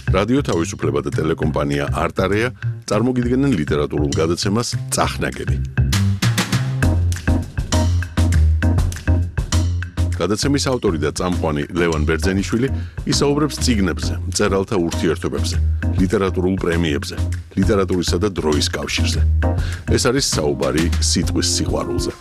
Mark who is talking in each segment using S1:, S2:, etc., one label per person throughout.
S1: რადიო თავისუფლება და ტელეკომპანია არტარეა წარმოგიდგენენ ლიტერატურულ გადაცემას წახნაგები. გადაცემის ავტორი და წამყვანი ლევან ბერძენიშვილი ისაუბრებს წიგნებზე, მწერალთა ურთიერთობებზე, ლიტერატურულ პრემიებზე, ლიტერატურისა და დროის კავშირზე. ეს არის საუბარი სიტყვის სიყვარულზე.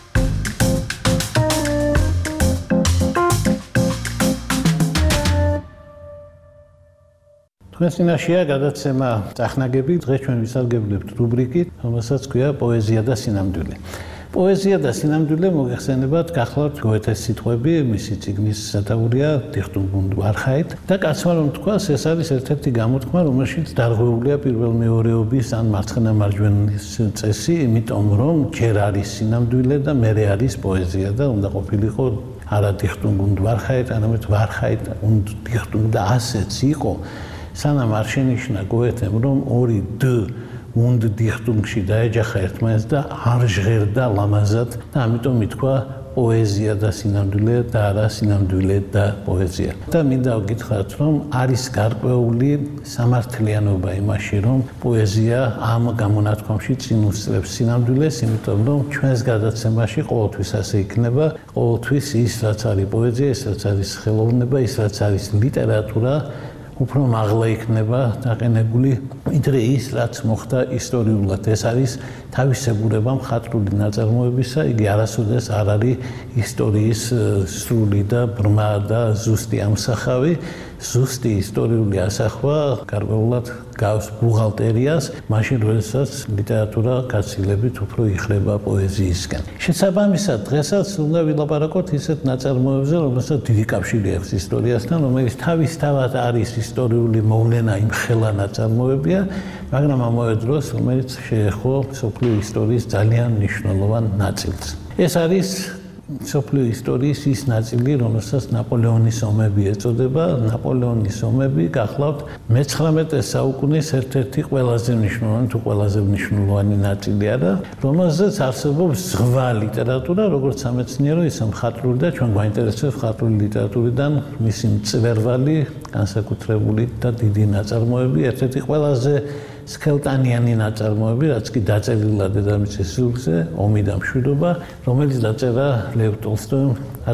S2: Თქვენს წინაშეა გადაცემა წახნაგები, დღეს ჩვენ ვისარგებლებთ რუბრიკით, რომელსაც ქვია პოეზია და სინამდვილე. პოეზია და სინამდვილე მოგეხსენებათ გახლავთ გოეთეს სიტყვები, მისი წიგნის სათაურია „დიხტუნგ und Wahrheit და კაცმა რომ თქვას, ეს არის ერთ-ერთი გამოთქმა, რომელშიც დარღვეულია პირველ-მეორეობის ან მარცხენა-მარჯვენის წესი, იმიტომ რომ ჯერ არის სინამდვილე და მერე არის პოეზია და უნდა ყოფილიყო არა „დიხტუნგ und Wahrheit, არამედ Wahrheit und Dichtung და ასეც იყო. სანამ არ შენიშნა გოეთემ, რომ ორი „დ“ und Dichtungში დაეჯახა ერთმანეთს და არ ჟღერდა ლამაზად და ამიტომ ითქვა პოეზია და სინამდვილე და არა სინამდვილე და პოეზია. და მინდა ვგითხრათ, რომ არის გარკვეული სამართლიანობა იმაში, რომ პოეზია ამ გამონათქვამში წინ უსწრებს სინამდვილეს, იმიტომ რომ ჩვენს გადაცემაში ყოველთვის ასე იქნება, ყოველთვის ის რაც არის პოეზია, ის რაც არის ხელოვნება, ის რაც არის ლიტერატურა უფრო მაღლა იქნება დაყენებული, ვიდრე ის, რაც მოხდა ისტორიულად. ეს არის თავისებურება მხატვრული ნაწარმოებისა, იგი არასოდეს არ არის ისტორიის სრული და ბრმა და ზუსტი ამსახავი. ზუსტი ისტორიული ასახვა გარკვეულად გავს ბუღალტერიას, მაშინ როდესაც ლიტერატურა გაცილებით უფრო იხრება პოეზიისკენ. შესაბამისად, დღესაც უნდა ვილაპარაკოთ ისეთ ნაწარმოებზე, რომელსაც დიდი კავშირი აქვს ისტორიასთან, რომელიც თავისთავად არის ისტორიული მოვლენა იმ ხელა ნაწარმოებია, მაგრამ ამავე დროს რომელიც შეეხო მსოფლიო ისტორიის ძალიან მნიშვნელოვან ნაწილს. ეს არის მსოფლიო ისტორიის ის ნაწილი, რომელსაც ნაპოლეონის ომები ეწოდება. ნაპოლეონის ომები გახლავთ მე-19 საუკუნის ერთ-ერთი ყველაზე მნიშვნელოვანი თუ ყველაზე მნიშვნელოვანი ნაწილი არა, რომელზეც არსებობს ზღვა ლიტერატურა, როგორც სამეცნიერო, ისე მხატვრული და ჩვენ გვაინტერესებს მხატვრული ლიტერატურიდან მისი მწვერვალი, განსაკუთრებული და დიდი ნაწარმოები, ერთ-ერთი ყველაზე სქელტანიანი ნაწარმოები, რაც კი დაწერილა დედამიწის ზურგზე, ომი და მშვიდობა, რომელიც დაწერა ლევ ტოლსტოიმ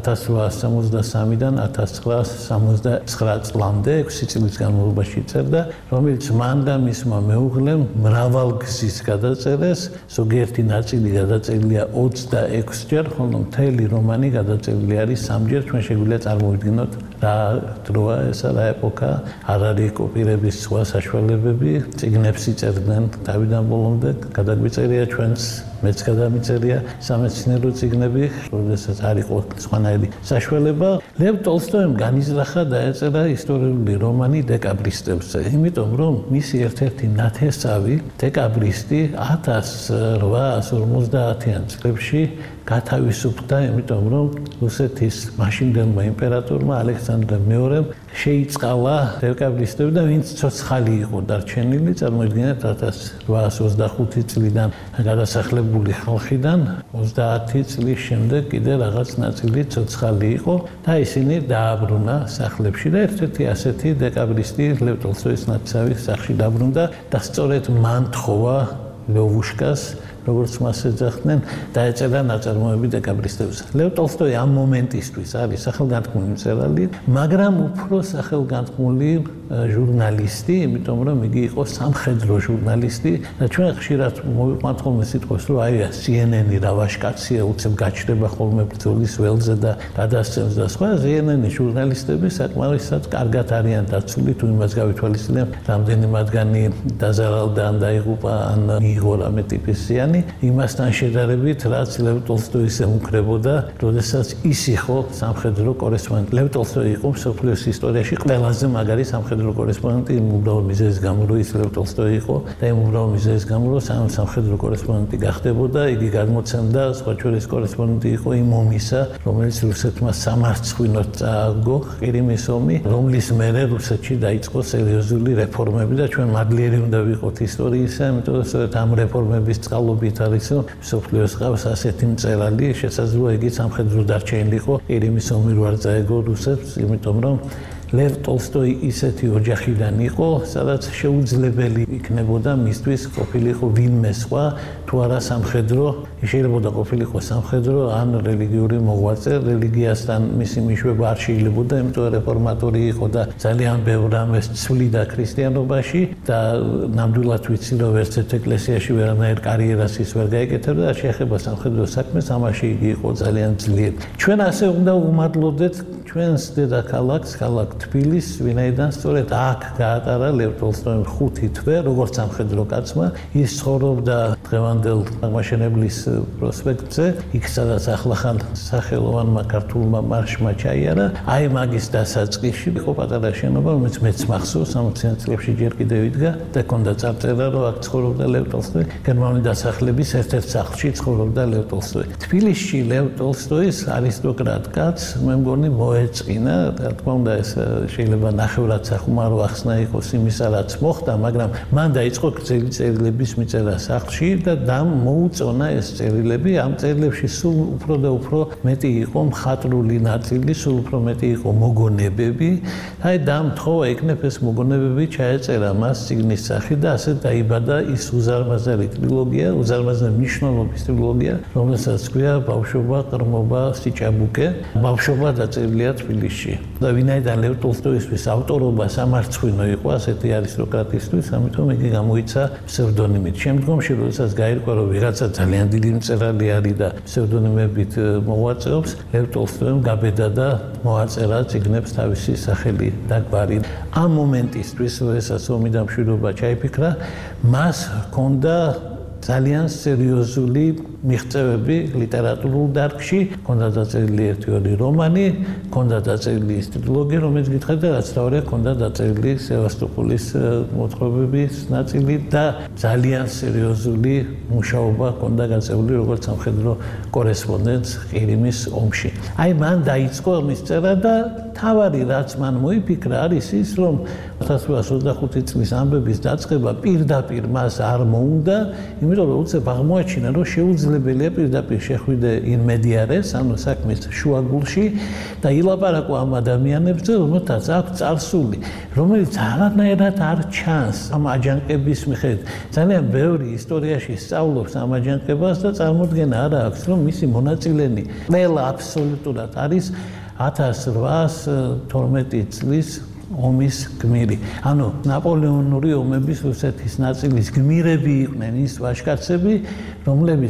S2: 1863-დან 1969 წლამდე, 6 წლის განმავლობაში წერდა, რომელიც მან და მისმა მეუღლემ მრავალგზის გადაწერეს, ზოგიერთი ნაწილი გადაწერილია 26 ჯერ, ხოლო მთელი რომანი გადაწერილი არის 3 ჯერ. ჩვენ შეგვიძლია წარმოვიდგინოთ რა დროა ესა, რა ეპოქა, არ არის კოპირების სხვა საშუალებები, წიგნებს იწერდნენ თავიდან ბოლომდე, გადაგვიწერია ჩვენს, მეც გადამიწერია სამეცნიერო წიგნები, როდესაც არ იყო სხვანაირი საშუალება. ლევ ტოლსტოიმ განიზრახა და ეწერა ისტორიული რომანი დეკაბრისტებზე, იმიტომ რომ მისი ერთ-ერთი ნათესავი დეკაბრისტი 1850-იან წლებში გათავისუფლდა, იმიტომ რომ რუსეთის მაშინდელმა იმპერატორმა ალექსანდრე მეორემ შეიწყალა დეკაბრისტები და ვინც ცოცხალი იყო დარჩენილი, წარმოიდგინეთ 1825 წლიდან გადასახლებული ხალხიდან 30 წლის შემდეგ კიდე რაღაც ნაწილი ცოცხალი იყო და ისინი დააბრუნა სახლებში და ერთ-ერთი ასეთი დეკაბრისტი ლევ ტოლსტოის ნათესავი სახლში დაბრუნდა და სწორედ მან თხოვა ლოვუშკას, როგორც მას ეძახდნენ, დაეწერა ნაწარმოები დეკაბრისტებზე. ლევ ტოლსტოი ამ მომენტისთვის არის სახელგანთქმული მწერალი, მაგრამ უფრო სახელგანთქმული ჟურნალისტი, იმიტომ რომ იგი იყო სამხედრო ჟურნალისტი და ჩვენ ხშირად მოვიყვანთ ხოლმე სიტყვებს, რომ აი CNN-ი რავაშკაცია, უცებ გაჩნდება ხოლმე ბრძოლის ველზე და გადასცემს და სხვა. CNN-ის ჟურნალისტები საკმარისად კარგად არიან დაცული, თუ იმას გავითვალისწინებთ, რამდენი მათგანი დაზარალდა ან დაიღუპა ან მიიღო რამე ტიპის ზიანი. იმასთან შედარებით, რაც ლევ ტოლსტოის ემუქრებოდა, როდესაც ის იყო სამხედრო კორესპონდენტი. ლევ ტოლსტოი იყო მსოფლიოს ისტორიაში ყველაზე მაგარი სამხედრო კორესპონდენტი, იმ უბრალოდ მიზეზის გამო, რომ ის ლევ ტოლსტოი იყო და იმ უბრალოდ მიზეზის გამო, რომ სამხედრო კორესპონდენტი გახდებოდა, იგი გადმოცემდა, სხვა შორის კორესპონდენტი იყო იმ ომისა, რომელიც რუსეთმა სამარცხვინოდ წააგო, ყირიმის ომი, რომლის მერე რუსეთში დაიწყო სერიოზული რეფორმები და ჩვენ მადლიერი უნდა ვიყოთ ისტორიისა, იმიტომ რომ სწორედ ამ რეფორმების წყალობით არის, რომ მსოფლიოს ყავს ასეთი მწერალი, შესაძლოა იგი სამხედრო დარჩენილიყო ყირიმის ომი რო არ წაეგო რუსეთს, იმიტომ რომ ლევ ტოლსტოი ისეთი ოჯახიდან იყო, სადაც შეუძლებელი იქნებოდა მისთვის ყოფილიყო ვინმე სხვა თუ არა სამხედრო, შეიძლება ყოფილიყო სამხედრო ან რელიგიური მოღვაწე, რელიგიასთან მისი მიშვება არ შეიძლებოდა, იმიტომ რეფორმატორი იყო და ძალიან ბევრ რამეს ცვლიდა ქრისტიანობაში და ნამდვილად ვიცი, რომ ერთ ეკლესიაში ვერანაირ კარიერას ის ვერ გაეკეთებდა და შეეხება სამხედრო საქმეს, ამაში იგი იყო ძალიან ძლიერი. ჩვენ ასე უნდა ვუმადლოდეთ ჩვენს დედაქალაქს, ქალაქ თბილისს, ვინაიდან სწორედ აქ გაატარა ლევ ტოლსტოიმ 5 თვე, როგორც სამხედრო კაცმა, ის ცხოვრობდა დღევანდელ აღმაშენებლის პროსპექტზე, იქ სადაც ახლახან სახელოვანმა ქართულმა მარშმა ჩაიარა, აი მაგის დასაწყისში იყო პატარა შენობა, რომელიც მეც მახსოვს, 60-იან წლებში ჯერ კიდევ იდგა და ჰქონდა წარწერა, რომ აქ ცხოვრობდა ლევ ტოლსტოი, გერმანული დასახლების ერთ-ერთ სახლში ცხოვრობდა ლევ ტოლსტოი. თბილისში ლევ ტოლსტოის არისტოკრატ კაცს მე მგონი მოეწყინა, რა თქმა უნდა ეს შეიძლება ნახევრად სახუმარო ახსნა იყოს იმისა, რაც მოხდა, მაგრამ მან დაიწყო გრძელი წერილების მიწერა სახლში და მოუწონა ეს წერილები, ამ წერილებში სულ უფრო და უფრო მეტი იყო მხატვრული ნაწილი, სულ უფრო მეტი იყო მოგონებები, აი დამთხოვა იქნებ ეს მოგონებები ჩაეწერა მას წიგნის სახით და ასე დაიბადა ის უზარმაზარი ტრილოგია, უზარმაზარი მნიშვნელობის ტრილოგია, რომელსაც ქვია ბავშვობა, ყრმობა, სიჭაბუკე. ბავშვობა დაწერილია თბილისში. და ვინაიდან ლევ ტოლსტოისთვის ავტორობა სამარცხვინო იყო ასეთი არისტოკრატისთვის, ამიტომ იგი გამოიცა ფსევდონიმით. შემდგომში, როდესაც გაირკვა, რომ ვიღაცა ძალიან დიდი მწერალი არის და ფსევდონიმებით მოღვაწეობს, ლევ ტოლსტოიმ გაბედა და მოაწერა წიგნებს თავისი სახელი და გვარი. ამ მომენტისთვის, როდესაც ომი და მშვიდობა ჩაიფიქრა, მას ჰქონდა ძალიან სერიოზული მიღწევები ლიტერატურულ დარგში, ჰქონდა დაწერილი 1-2 რომანი, ჰქონდა დაწერილი ის ტრილოგია, რომელიც გითხარით და რაც თავია ჰქონდა დაწერილი სევასტოპოლის მოთხრობების ნაწილი და ძალიან სერიოზული მუშაობა ჰქონდა გაწეული როგორც სამხედრო კორესპონდენტს ყირიმის ომში. აი მან დაიწყო მისწერა და თავარი რაც მან მოიფიქრა არის ის, რომ 1825 წლის ამბების დაწყება პირდაპირ მას არ მოუნდა, იმიტომ რომ უცებ აღმოაჩინა, რომ შეუძლებელია პირდაპირ შეხვიდე in mediares, ანუ საქმის შუაგულში და ილაპარაკო ამ ადამიანებზე, რომელთაც აქვს წარსული, რომელიც არანაირად არ ჩანს ამ აჯანყების მიხედვით. ძალიან ბევრი ისტორიაში სწავლობს ამ აჯანყებას და წარმოდგენა არ აქვს, რომ მისი მონაწილენი ყველა აბსოლუტურად არის 1812 წლის ომის გმირი. ანუ ნაპოლეონური ომების რუსეთის ნაწილის გმირები იყვნენ ის ვაჟკაცები, რომლებიც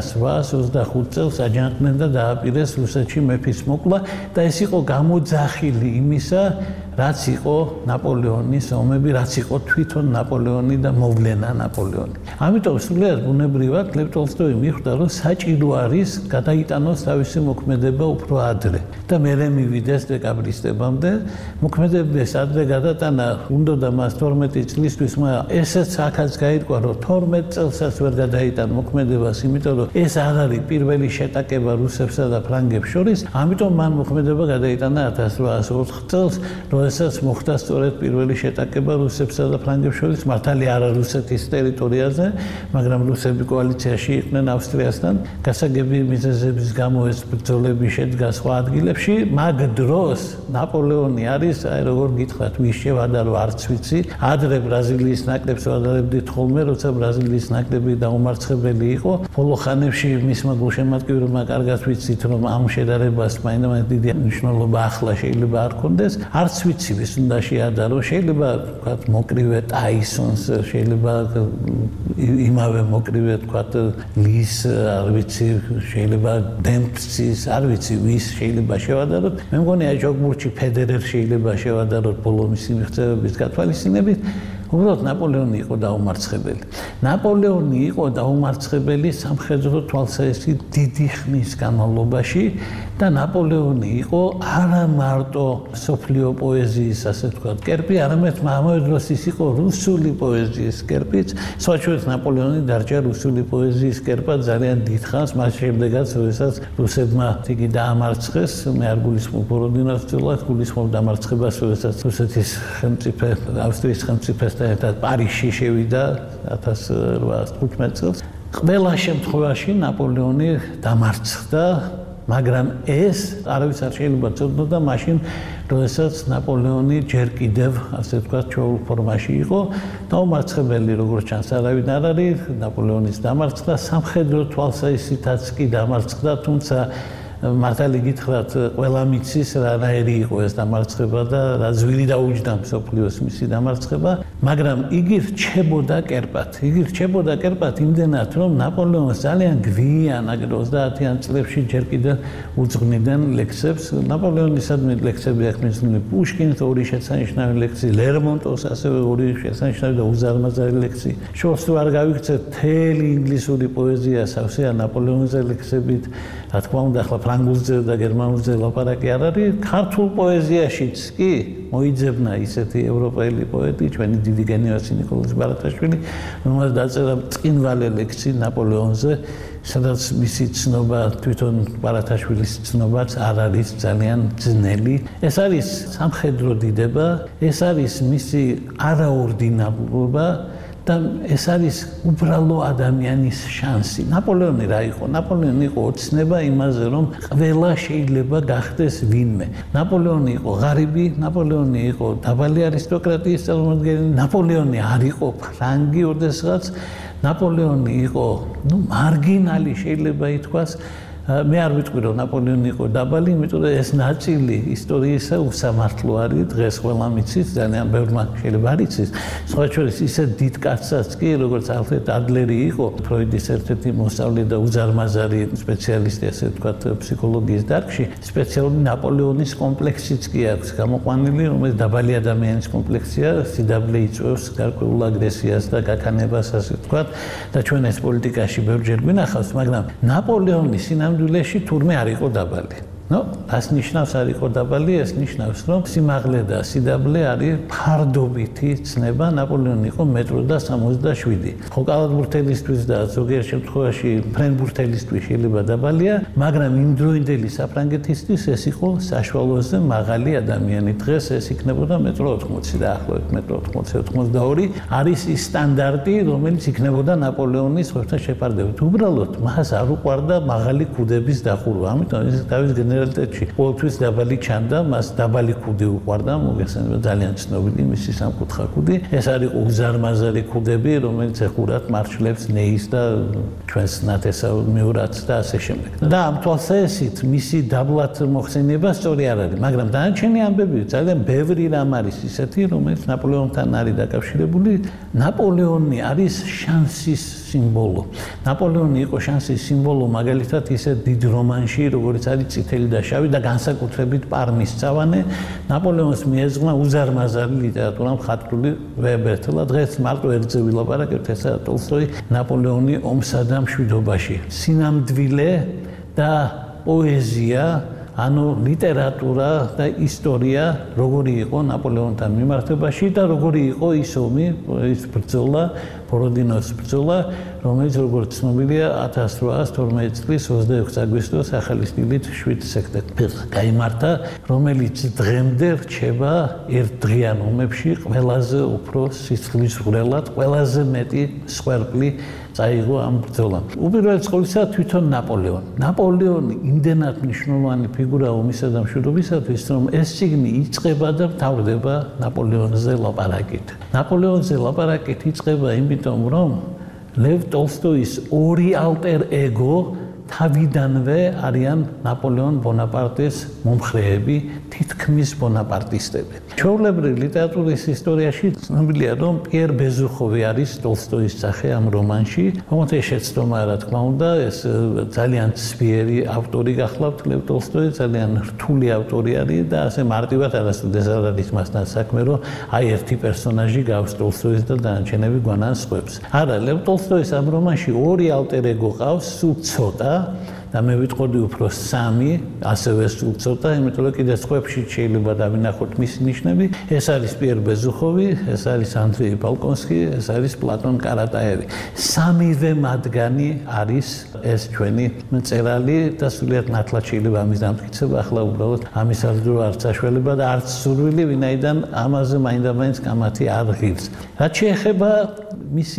S2: 1825 წელს აჯანყდნენ და დააპირეს რუსეთში მეფის მოკვლა და ეს იყო გამოძახილი იმისა, რაც იყო ნაპოლეონის ომები, რაც იყო თვითონ ნაპოლეონი და მოვლენა ნაპოლეონი. ამიტომ სრულიად ბუნებრივად ლევ ტოლსტოი მიხვდა, რომ საჭირო არის გადაიტანოს თავისი მოქმედება უფრო ადრე და მერე მივიდეს დეკაბრისტებამდე. მოქმედების ადრე გადატანა უნდოდა მას 12 წლისთვის, მაგრამ ესეც აქაც გაირკვა, რომ 12 წელსაც ვერ გადაიტანა მოქმედებას, იმიტომ რომ ეს არ არის პირველი შეტაკება რუსებსა და ფრანგებს შორის, ამიტომ მან მოქმედება გადაიტანა 1804 წელს, როდესაც მოხდა სწორედ პირველი შეტაკება რუსებსა და ფრანგებს შორის, მართალი არა რუსეთის ტერიტორიაზე, მაგრამ რუსები კოალიციაში იყვნენ ავსტრიასთან, გასაგები მიზეზების გამო ეს ბრძოლები შედგა სხვა ადგილებში, მაგ დროს ნაპოლეონი არის, აი როგორ გითხრათ, ვის შევადარო არც ვიცი, ადრე ბრაზილიის ნაკრებს ვადარებდით ხოლმე, როცა ბრაზილიის ნაკრები დაუმარცხებელი იყო, ბოლო ხანებში მისმა გულშემატკივრებმა კარგად ვიცით, რომ ამ შედარებას მაინც დიდი მნიშვნელობა ახლა შეიძლება არ ქონდეს, არც ვიცი ვის უნდა შეადარო, შეიძლება ვთქვათ მოკრივე ტაისონს, შეიძლება იმავე მოკრივე ვთქვათ ლის, არ ვიცი, შეიძლება დემპსის, არ ვიცი ვის შეიძლება შევადაროთ. მე მგონი აი ჯოგბურჩი ფედერერ შეიძლება შევადაროთ ბოლო მისი მიღწევების გათვალისწინებით. უბრალოდ ნაპოლეონი იყო დაუმარცხებელი. ნაპოლეონი იყო დაუმარცხებელი სამხედრო თვალსაჩინო დიდი ხნის განმავლობაში და ნაპოლეონი იყო არა მარტო სოფლიო პოეზიის, ასე ვთქვათ, კერპი, არამედ ამავე დროს ის იყო რუსული პოეზიის კერპიც. სხვაჩვენს ნაპოლეონი დარჩა რუსული პოეზიის კერპად ძალიან დიდ ხანს, მას შემდეგაც, როდესაც რუსებმა იგი დაამარცხეს, მე არ გულისხმობ ბოროდინას ძილას, გულისხმობ დამარცხებას, როდესაც რუსეთის ხელმწიფე, ავსტრიის ხელმწიფეს ერთად პარიზში შევიდა 1815 წელს. ყველა შემთხვევაში ნაპოლეონი დამარცხდა მაგრამ ეს არავის არ შეიძლება წოდნოდა მაშინ, როდესაც ნაპოლეონი ჯერ კიდევ, ასე ვთქვათ, ჩვეულ ფორმაში იყო. დაუმარცხებელი, როგორც ჩანს, არავინ არ არის, ნაპოლეონის დამარცხდა, სამხედრო თვალსაზრისითაც კი დამარცხდა, თუმცა მართალი გითხრათ, ყველა მიცის რანაირი იყო ეს დამარცხება და რა ძვირი დაუჯდა მსოფლიოს მისი დამარცხება, მაგრამ იგი რჩებოდა კერპად იმდენად, რომ ნაპოლეონს ძალიან გვიან, აგერ 30-იან წლებში ჯერ კიდევ უძღვნიდნენ ლექსებს. ნაპოლეონისადმი ლექსები აქვს მისული პუშკინს, ორი შესანიშნავი ლექსი, ლერმონტოს ასევე ორი შესანიშნავი და უზარმაზარი ლექსი. შორს თუ არ გავიქცეთ, მთელი ინგლისური პოეზია სავსეა ნაპოლეონზე ლექსებით, რა თქმა უნდა, ახლა ფრანგულზე და გერმანულზე ლაპარაკი არ არის. ქართულ პოეზიაშიც კი მოიძებნა ისეთი ევროპელი პოეტი, ჩვენი დიდი გენიოსი ნიკოლოზ ბარათაშვილი, რომელსაც დაწერა წინვალე ლექსი ნაპოლეონზე, სადაც მისი ცნობა, თვითონ ბარათაშვილის ცნობაც არ არის ძალიან ძნელი. ეს არის სამხედრო დიდება, ეს არის მისი არაორდინარულობა და ეს არის უბრალო ადამიანის შანსი. ნაპოლეონი რა იყო? ნაპოლეონი იყო ოცნება იმაზე, რომ ყველა შეიძლება გახდეს ვინმე. ნაპოლეონი იყო ღარიბი, ნაპოლეონი იყო დაბალი არისტოკრატიის წარმომადგენელი, ნაპოლეონი არ იყო ფრანგი ოდესღაც, ნაპოლეონი იყო, მარგინალი შეიძლება ითქვას. მე არ ვიტყვი რომ ნაპოლეონი იყო დაბალი, იმიტომ რომ ეს ნაწილი ისტორიისა უსამართლო არის, დღეს ყველა მიცის, ძალიან ბევრმა შეიძლება არ იცის. სხვა შორის ისე დიდ კაცსაც კი, როგორც ალფრედ ადლერი იყო, ფროიდის ერთ-ერთი მოსწავლე და უზარმაზარი სპეციალისტი, ასე ვთქვათ, ფსიქოლოგიის დარგში, სპეციალური ნაპოლეონის კომპლექსიც კი აქვს გამოყვანილი, რომელიც დაბალი ადამიანის კომპლექსია, სიდაბლე იწვევს გარკვეულ აგრესიას და გაქანებას, ასე ვთქვათ, და ჩვენ ეს პოლიტიკაში ბევრჯერ გვინახავს, მაგრამ ნაპოლეონის სინამდვილეში თურმე არ იყო დაბალი. ას ნიშნავს არ იყო დაბალი, ეს ნიშნავს, რომ სიმაღლე და სიდაბლე არის ფარდობითი ცნება. ნაპოლეონი იყო 1.67 მ. ხო, კალათბურთელისთვის და ზოგიერთ შემთხვევაში ფრენბურთელისთვის შეიძლება დაბალია, მაგრამ იმდროინდელი საფრანგეთისთვის ეს იყო საშუალოზე მაღალი ადამიანი. დღეს ეს იქნებოდა 1.80 და ახლობით 1.82 არის ის სტანდარტი, რომელიც იქნებოდა ნაპოლეონის ხმებთან შეფარდებით. უბრალოდ მას არ უყვარდა მაღალი ქუდების დახურვა, ამიტომ ის თავის გენერალიტეტში ყოველთვის დაბალი ჩანდა, მას დაბალი ქუდი უყვარდა, მოგეხსენება ძალიან ცნობილი მისი სამკუთხა ქუდი. ეს არის უზარმაზარი ქუდები, რომელიც ეხურათ მარშლებს, ნეის და ჩვენს ნათესაურ მიურატს და ასე შემდეგ. და ამ თვალსაზრისით მისი დაბლად მოხსენება სწორი არ არის, მაგრამ დანარჩენი ამბები ძალიან ბევრი რამ არის ისეთი, რომელიც ნაპოლეონთან არის დაკავშირებული. ნაპოლეონი არის შანსის სიმბოლო. ნაპოლეონი იყო შანსის სიმბოლო, მაგალითად ისე დიდ რომანში, როგორც არის წითელი და შავი და განსაკუთრებით პარმის წავანე, ნაპოლეონს მიეძღვნა უზარმაზარი ლიტერატურა მხატვრული ვებერთლა. დღეს მარტო ერთზე ვილაპარაკებთ, ესაა ტოლსტოი, ნაპოლეონი ომსა და მშვიდობაში. სინამდვილე და პოეზია, ანუ ლიტერატურა და ისტორია, როგორი იყო ნაპოლეონთან მიმართებაში და როგორი იყო ის ომი, ის ბრძოლა, ბოროდინოს ბრძოლა, რომელიც როგორც ცნობილია 1812 წლის 26 აგვისტოს ახალი სტილით 7 სექტემბერს გაიმართა, რომელიც დღემდე რჩება ერთდღიან ომებში ყველაზე უფრო სისხლისღვრელად, ყველაზე მეტი სვერპლი წაიღო ამ ბრძოლამ. უპირველეს ყოვლისა თვითონ ნაპოლეონი იმდენად მნიშვნელოვანი ფიგურაა ომისა და მშვიდობისათვის, რომ ეს წიგნი იწყება და მთავრდება ნაპოლეონზე ლაპარაკით. ნაპოლეონზე ლაპარაკით იწყება იმიტომ, რომ ლევ ტოლსტოის ორი ალტერ ეგო თავიდანვე არიან ნაპოლეონ ბონაპარტის მომხრეები, თითქმის ბონაპარტისტები. ჩვეულებრივ ლიტერატურის ისტორიაში ცნობილია, რომ პიერ ბეზუხოვი არის ტოლსტოის სახე ამ რომანში. თუმცა ეს შეცდომა, რა თქმა უნდა, ეს ძალიან ძლიერი ავტორი გახლავთ ლევ ტოლსტოი, ძალიან რთული ავტორი არის და ასე მარტივად არასოდეს არ არის მასთან საქმე, რომ აი ერთი პერსონაჟი გავს ტოლსტოის და დანარჩენები გვანაცვლებს. არა, ლევ ტოლსტოის ამ რომანში ორი ალტერ ეგო ყავს, სულ ცოტა. და მე ვიტყოდი უფრო 3, ასევე სულ ცოტა, იმიტომ რომ კიდე სხვებში შეიძლება დავინახოთ მისი ნიშნები. ეს არის პიერ ბეზუხოვი, ეს არის ანდრეი ბალკონსკი, ეს არის პლატონ კარატაევი. 3-ვე მათგანი არის ეს ჩვენი მწერალი და სულიად ნათლად შეიძლება ამის დამტკიცება, ახლა უბრალოდ ამის არც არც საშუალება და არც სურვილი, ვინაიდან ამაზე მაინდა-მაინც კამათი არ ღირს. რაც შეეხება მისი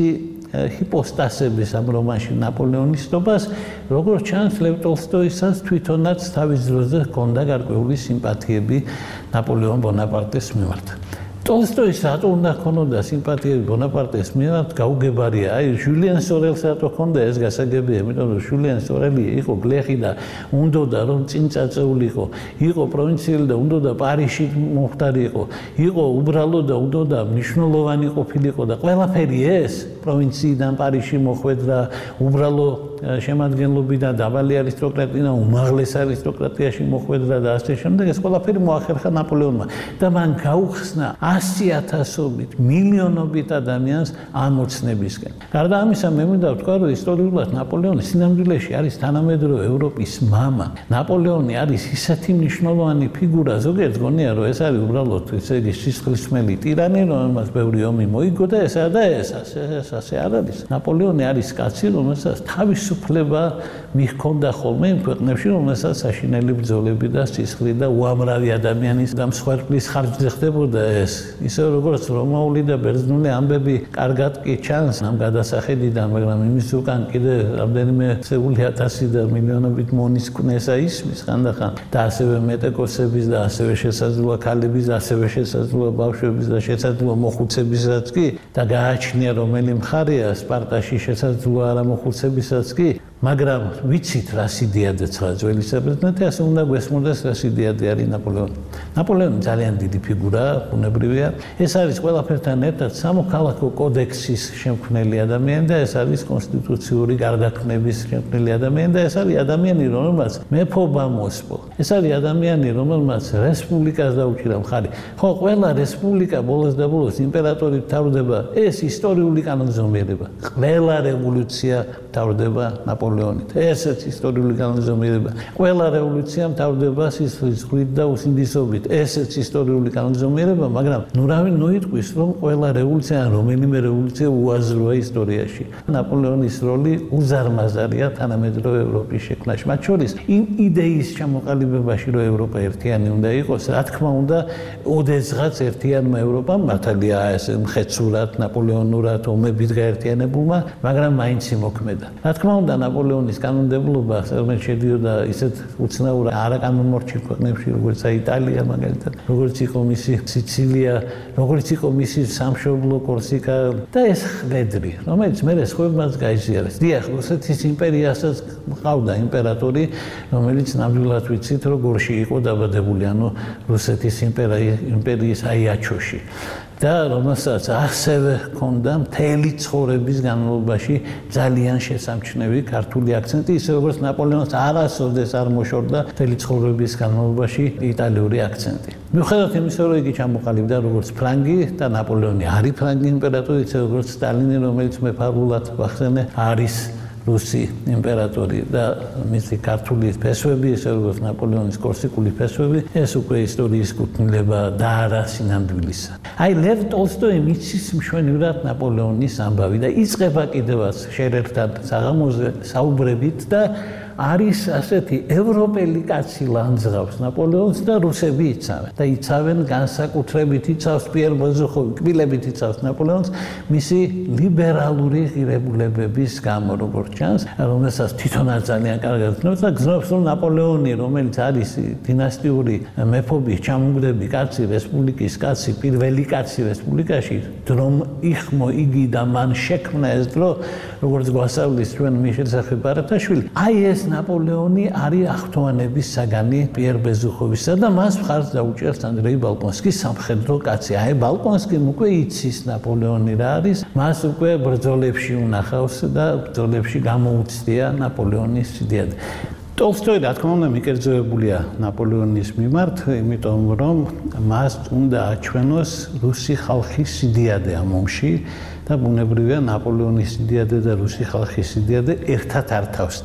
S2: ჰიპოსტასების ამ რომანში ნაპოლეონისტობას, როგორც ჩანს, ლევ ტოლსტოისაც თვითონაც თავის დროზე ჰქონდა გარკვეული სიმპათიები ნაპოლეონ ბონაპარტეს მიმართ. ტოლსტოის რატო უნდა ჰქონოდა სიმპათიები ბონაპარტეს მიმართ, გაუგებარია. აი, ჟულიან სორელს რატო ჰქონდა ეს გასაგებია, იმიტომ რომ ჟულიან სორელი იყო გლეხი და უნდოდა რომ წინ წაწეულიყო, იყო პროვინციელი და უნდოდა პარიზში მომხდარი იყო უბრალო და უნდოდა მნიშვნელოვანი ყოფილიყო და ყველაფერი ეს პროვინციიდან პარიზში მოხვედრა, უბრალო შემადგენლობიდან დაბალი არისტოკრატიიდან უმაღლეს არისტოკრატიაში მოხვედრა და ასე შემდეგ, ეს ყველაფერი მოახერხა ნაპოლეონმა და მან გაუხსნა 100,000-ობით, მილიონობით ადამიანს ამ ოცნებისკენ. გარდა ამისა, მე მინდა ვთქვა, რომ ისტორიულად ნაპოლეონი სინამდვილეში არის თანამედროვე ევროპის მამა. ნაპოლეონი არის ისეთი მნიშვნელოვანი ფიგურა, ზოგიერთს გონია, რომ ეს არის უბრალოდ ესე იგი სისხლისმელი ტირანი, რომელმაც ბევრი ომი მოიგო და ესა და ეს ასე არ არის. ნაპოლეონი არის კაცი, რომელსაც თავისუფლება მიჰქონდა ხოლმე იმ ქვეყნებში, რომელსაც საშინელი ბრძოლები და სისხლი და უამრავი ადამიანის დამსხვერპლის ხარჯზე ხდებოდა ეს. ისე როგორც რომაული და ბერძნული ამბები კარგად კი ჩანს ამ გადასახედიდან, მაგრამ იმის უკან კიდე რამდენიმე წეული ათასი და მილიონობით მონის კნესა ისმის ხანდახან და ასევე მეტეკოსების და ასევე შესაძლოა ქალების, ასევე შესაძლოა ბავშვების და შესაძლოა მოხუცებისაც კი და გააჩნია რომელი მხარეა სპარტაში შესაძლოა არა მოხუცებისაც კი, მაგრამ ვიცით რა სიდიადე ცხა ძველი საბერძნეთი, ასე უნდა გვესმოდეს რა სიდიადე არის ნაპოლეონი. ნაპოლეონი ძალიან დიდი ფიგურაა, ბუნებრივია. ეს არის ყველაფერთან ერთად სამოქალაქო კოდექსის შემქმნელი ადამიანი და ეს არის კონსტიტუციური გარდაქმნების შემქმნელი ადამიანი და ეს არის ადამიანი, რომელმაც მეფობა მოსპო. ეს არის ადამიანი, რომელმაც რესპუბლიკას დაუჭირა მხარი. ხო, ყველა რესპუბლიკა ბოლოს და ბოლოს იმპერატორით მთავრდება, ეს ისტორიული კანონზომიერება. ყველა რევოლუცია მთავრდება ნაპოლეონით. ესეც ისტორიული კანონზომიერება. ყველა რევოლუცია მთავრდება სისხლის ხვით და უსინდისობით. ესეც ისტორიული კანონზომიერება, მაგრამ ნუ იტყვის, რომ ყველა რევოლუცია, რომელიმე რევოლუცია უაზროა ისტორიაში. ნაპოლეონის როლი უზარმაზარია თანამედროვე ევროპის შექმნაში. მათ შორის იმ იდეის ჩამოყალიბებაში, რომ ევროპა ერთიანი უნდა იყოს, რა თქმა უნდა, ოდესღაც ერთიანმა ევროპამ მართალია ეს მხეცურად, ნაპოლეონურად ომებით გაერთიანებულმა, მაგრამ მაინც იმოქმედა. რა თქმა უნდა, ნაპოლეონის კანონმდებლობა საერთოდ შედიოდა ისეთ უცნაურ არაკანონმორჩილ ქვეყნებში, როგორც იტალია მაგალითად, როგორც იყო მისი სიცილია, როგორც იყო მისი სამშობლო კორსიკა და ეს ხვედრი, რომელიც მერე სხვებმაც გაიზიარეს. დიახ, რუსეთის იმპერიასაც ყავდა იმპერატორი, რომელიც ნამდვილად ვიცით, რომ გორში იყო დაბადებული, ანუ რუსეთის იმპერიის აიაჩოში. და რომელსაც ასევე ჰქონდა მთელი ცხოვრების განმავლობაში ძალიან შესამჩნევი ქართული აქცენტი, ისე როგორც ნაპოლეონს არასოდეს არ მოშორდა მთელი ცხოვრების განმავლობაში იტალიური აქცენტი. მიუხედავად იმისა, რომ იგი ჩამოყალიბდა როგორც ფრანგი და ნაპოლეონი არის ფრანგი იმპერატორი, ისე როგორც სტალინი, რომელიც მეფარულად ვახსენე, არის რუსი იმპერატორი და მისი ქართული ფესვები, ისე როგორც ნაპოლეონის კორსიკული ფესვები, ეს უკვე ისტორიის კუთვნილება და არა სინამდვილისა. აი, ლევ ტოლსტოიმ იცის მშვენივრად ნაპოლეონის ამბავი და იწყება კიდევაც შერერთან საღამოზე საუბრებით და არის ასეთი ევროპელი კაცი ლანძღავს ნაპოლეონს და რუსები იცავენ და იცავენ განსაკუთრებით იცავს პიერ ბოზუხოვი, კბილებით იცავს ნაპოლეონს მისი ლიბერალური ღირებულებების გამო, როგორც ჩანს, რომელსაც თვითონაც ძალიან კარგად ცნობს და გზნობს, რომ ნაპოლეონი, რომელიც არის დინასტიური მეფობის ჩამომგდები კაცი, რესპუბლიკის კაცი, პირველი კაცი რესპუბლიკაში, რომ იხმო იგი და მან შექმნა ეს დრო, როგორც გვასწავლის ჩვენ მიშელ ბარათაშვილი, აი ეს ნაპოლეონი არის ახთოვანების საგანი პიერ ბეზუხოვისა და მას მხარს დაუჭერს ანდრეი ბალკონსკის სამხედრო კაცი. აი, ბალკონსკიმ უკვე იცის ნაპოლეონი რა არის, მას უკვე ბრძოლებში უნახავს და ბრძოლებში გამოუცდია ნაპოლეონის სიდიადე. ტოლსტოი, რა თქმა უნდა, მიკერძოებულია ნაპოლეონის მიმართ, იმიტომ რომ მას უნდა აჩვენოს რუსი ხალხის სიდიადე ამ ომში და ბუნებრივია ნაპოლეონის სიდიადე და რუსი ხალხის სიდიადე ერთად არ თავსდება.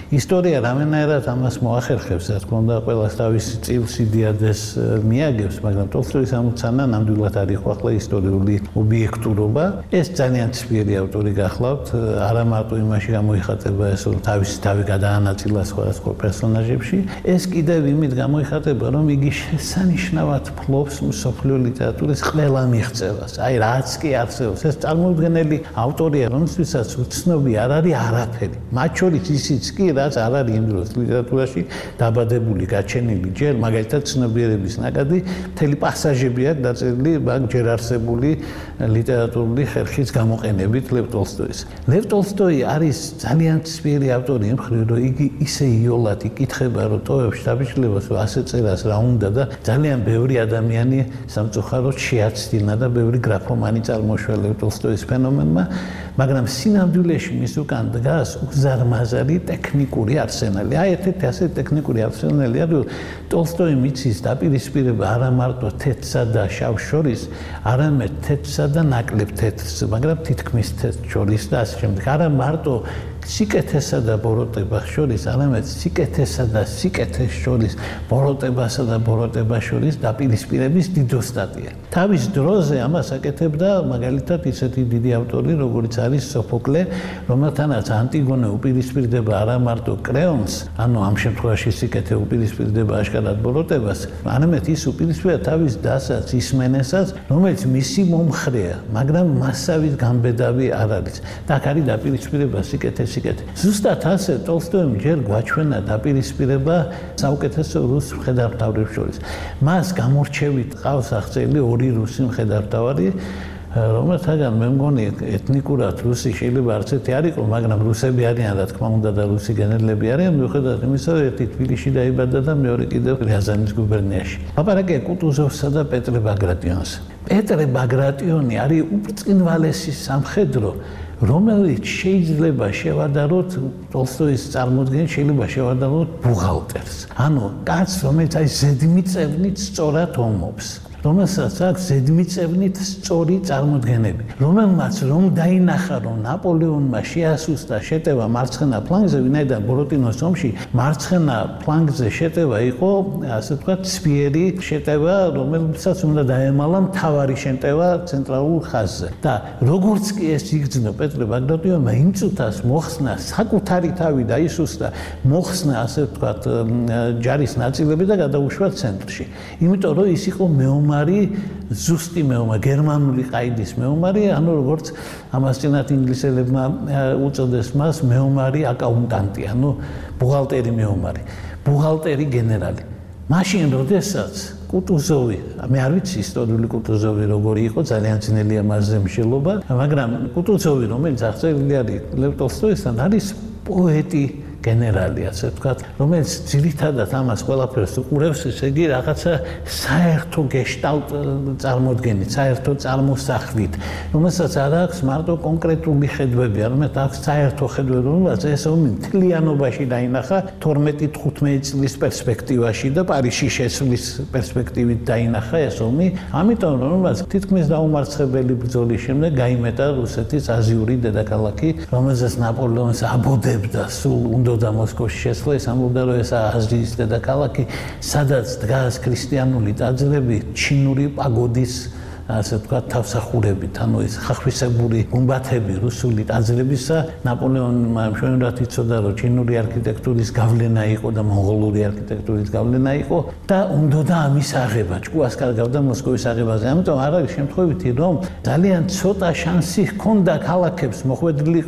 S2: ისტორია რამენაირად ამას მოახერხებს, რა თქმა უნდა, ყველას თავისი წილსი დიადეს მიაგებს, მაგრამ ტოლსტოის ამოცანა ნამდვილად არ იყო ახლა ისტორიული ობიექტურობა. ეს ძალიან ცვლიერი ავტორი გახლავთ, არა მარტო იმაში გამოიხატება ეს, რომ თავისი თავი გადაანაწილა სხვადასხვა პერსონაჟებში, ეს კიდევ იმით გამოიხატება, რომ იგი შესანიშნავად ფლობს მსოფლიო ლიტერატურის ყველა მიღწევას. აი რაც კი არსებობს, ეს წარმოუდგენელი ავტორია, რომელსაც უცნობი არ არის არაფერი. მათ შორის ისიც კი, რაც არ არის იმ დროს ლიტერატურაში დაბადებული, გაჩენილი ჯერ, მაგალითად ცნობიერების ნაკადი, მთელი პასაჟები აქვს დაწერილი მაგ ჯერ არსებული ლიტერატურული ხერხის გამოყენებით ლევ ტოლსტოის. ლევ ტოლსტოი არის ძალიან ცვლიერი ავტორი, იმ მხრივ, რომ იგი ისე იოლად იკითხება, რომ ტოვებს შთაბეჭდილებას, რომ ასე წერას რა უნდა და ძალიან ბევრი ადამიანი სამწუხაროდ შეაცდინა და ბევრი გრაფომანი წარმოშვა ლევ ტოლსტოის ფენომენმა, მაგრამ სინამდვილეში მის უკან დგას უზარმაზარი ტექნიკური არსენალი. აი ერთ-ერთი ასეთი ტექნიკური არსენალია, რომ ტოლსტოი მიცის დაპირისპირება არა მარტო თეთრსა და შავს შორის, არამედ თეთრსა და ნაკლებ თეთრს, მაგრამ თითქმის თეთრს შორის და ასე შემდეგ. არა მარტო სიკეთესა და ბოროტებას შორის, არამედ სიკეთესა და სიკეთეს შორის, ბოროტებასა და ბოროტებას შორის დაპირისპირების დიდოსტატია. თავის დროზე ამას აკეთებდა მაგალითად ისეთი დიდი ავტორი, როგორიც არის სოფოკლე, რომელთანაც ანტიგონე უპირისპირდება არა მარტო კრეონს, ანუ ამ შემთხვევაში სიკეთე უპირისპირდება აშკარად ბოროტებას, არამედ ის უპირისპირდება თავის დასაც, ისმენესაც, რომელიც მისი მომხრეა, მაგრამ მასავით გამბედავი არ არის. და აქ არის დაპირისპირება სიკეთეს ზუსტად ასე ტოლსტოიმ ჯერ გვაჩვენა დაპირისპირება საუკეთესო რუს მხედართმთავრებს შორის. მას გამორჩევით ყავს აღწერილი ორი რუსი მხედართმთავარი, რომელთაგან მე მგონი ეთნიკურად რუსი შეიძლება არც ერთი არ იყო, მაგრამ რუსები არიან რა თქმა უნდა და რუსი გენერლები არიან, მიუხედავად იმისა, რომ ერთი თბილისში დაიბადა და მეორე კიდევ რიაზანის გუბერნიაში. ლაპარაკია კუტუზოვსა და პეტრე ბაგრატიონს. პეტრე ბაგრატიონი არის უბრწყინვალესი სამხედრო, რომელიც შეიძლება შევადაროთ ტოლსტოის წარმოდგენით შეიძლება შევადაროთ ბუღალტერს. ანუ კაცს, რომელიც აი ზედმიწევნით სწორად ომობს, რომელსაც აქვს ზედმიწევნით სწორი წარმოდგენები, რომელმაც რომ დაინახა, რომ ნაპოლეონმა შეასუსტა შეტევა მარცხენა ფლანგზე, ვინაიდან ბოროტინოს ომში მარცხენა ფლანგზე შეტევა იყო, ასე ვთქვათ, ცვიერი შეტევა, რომელსაც უნდა დაემალა მთავარი შეტევა ცენტრალურ ხაზზე. და როგორც კი ეს იგრძნო პეტრე ბაგრატიონმა იმ წუთას მოხსნა საკუთარი თავი დაისუსტა, მოხსნა ასე ვთქვათ, ჯარის ნაწილები და გადაუშვა ცენტრში. იმიტომ რომ ის იყო მეომარი, ზუსტი მეომარი, გერმანული ყაიდის მეომარი, ანუ როგორც ამას წინათ ინგლისელებმა უწოდეს მას მეომარი აკაუნტანტი, ანუ ბუღალტერი მეომარი, ბუღალტერი გენერალი. მაშინ როდესაც კუტუზოვი, მე არ ვიცი ისტორიული კუტუზოვი როგორი იყო, ძალიან ძნელია მასზე მშელობა, მაგრამ კუტუზოვი, რომელიც აღწერილი არის ლევ ტოლსტოისთან, არის პოეტი გენერალი, ასე ვთქვათ, რომელიც ძირითადად ამას ყველაფერს უყურებს, ესე იგი რაღაცა საერთო გეშტალტ წარმოდგენით, საერთო წარმოსახვით, რომელსაც არ აქვს მარტო კონკრეტული ხედვები, არამედ აქვს საერთო ხედვები, რომელსაც ეს ომი მთლიანობაში დაინახა 12-15 წლის პერსპექტივაში და პარიზში შესვლის პერსპექტივით დაინახა ეს ომი, ამიტომ რომელსაც თითქმის დაუმარცხებელი ბრძოლის შემდეგ გაიმეტა რუსეთის აზიური დედაქალაქი, რომელსაც ნაპოლეონს აბოდებდა სულ და მოსკოვში შესვლა, ის ამბობდა, რომ ეს აზიის დედაქალაქი, სადაც დგას ქრისტიანული ტაძრები, ჩინური პაგოდის ასე ვთქვათ, თავსახურებით, ანუ ეს ხახვისებური გუმბათები რუსული ტაძრებისა, ნაპოლეონმა მშვენივრად იცოდა, რომ ჩინური არქიტექტურის გავლენა იყო და მონღოლური არქიტექტურის გავლენა იყო და უნდოდა ამის აღება, ჭკუას კარგავდა მოსკოვის აღებაზე. ამიტომ არ არის შემთხვევითი, რომ ძალიან ცოტა შანსი ჰქონდა ქალაქებს, მოხვედრილი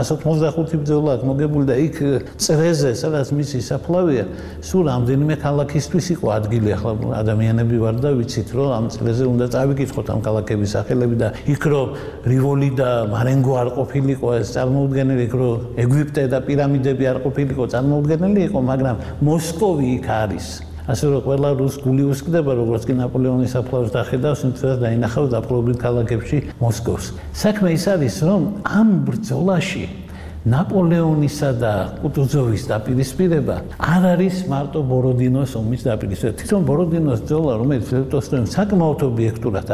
S2: 185 ბრძოლა აქვს მოგებული და იქ წრეზე, სადაც მისი საფლავია, სულ რამდენიმე ქალაქისთვის იყო ადგილი. ახლა ადამიანები ვარ და ვიცით, რომ ამ წრეზე უნდა წავიკითხოთ ამ ქალაქების სახელები და იქ რომ რივოლი და მარენგო არ ყოფილიყო ეს წარმოუდგენელი, იქ რომ ეგვიპტე და პირამიდები არ ყოფილიყო წარმოუდგენელი იყო, მაგრამ მოსკოვი იქ არის. ასე რომ ყველა რუს გული უსკდება, როგორც კი ნაპოლეონის საფლავს დახედავს, იმცაც დაინახავს დაპყრობილ ქალაქებში მოსკოვს. საქმე ის არის, რომ ამ ბრძოლაში ნაპოლეონისა და კუტუზოვის დაპირისპირება არ არის მარტო ბოროდინოს ომის დაპირისპირება. თვითონ ბოროდინოს ბრძოლა, რომელიც ლევ ტოლსტოიმ საკმაოდ ობიექტურად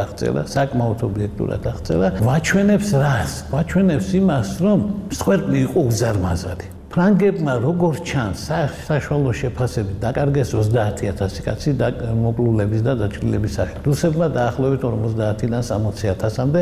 S2: აღწერა, ვაჩვენებს რას? ვაჩვენებს იმას, რომ მსხვერპლი იყო უზარმაზარი. ფრანგებმა როგორც ჩანს, საშუალო შეფასებით დაკარგეს 30,000 კაცი მოკლულების და დაჭრილების სახით. რუსებმა დაახლოებით 50-დან 60,000-მდე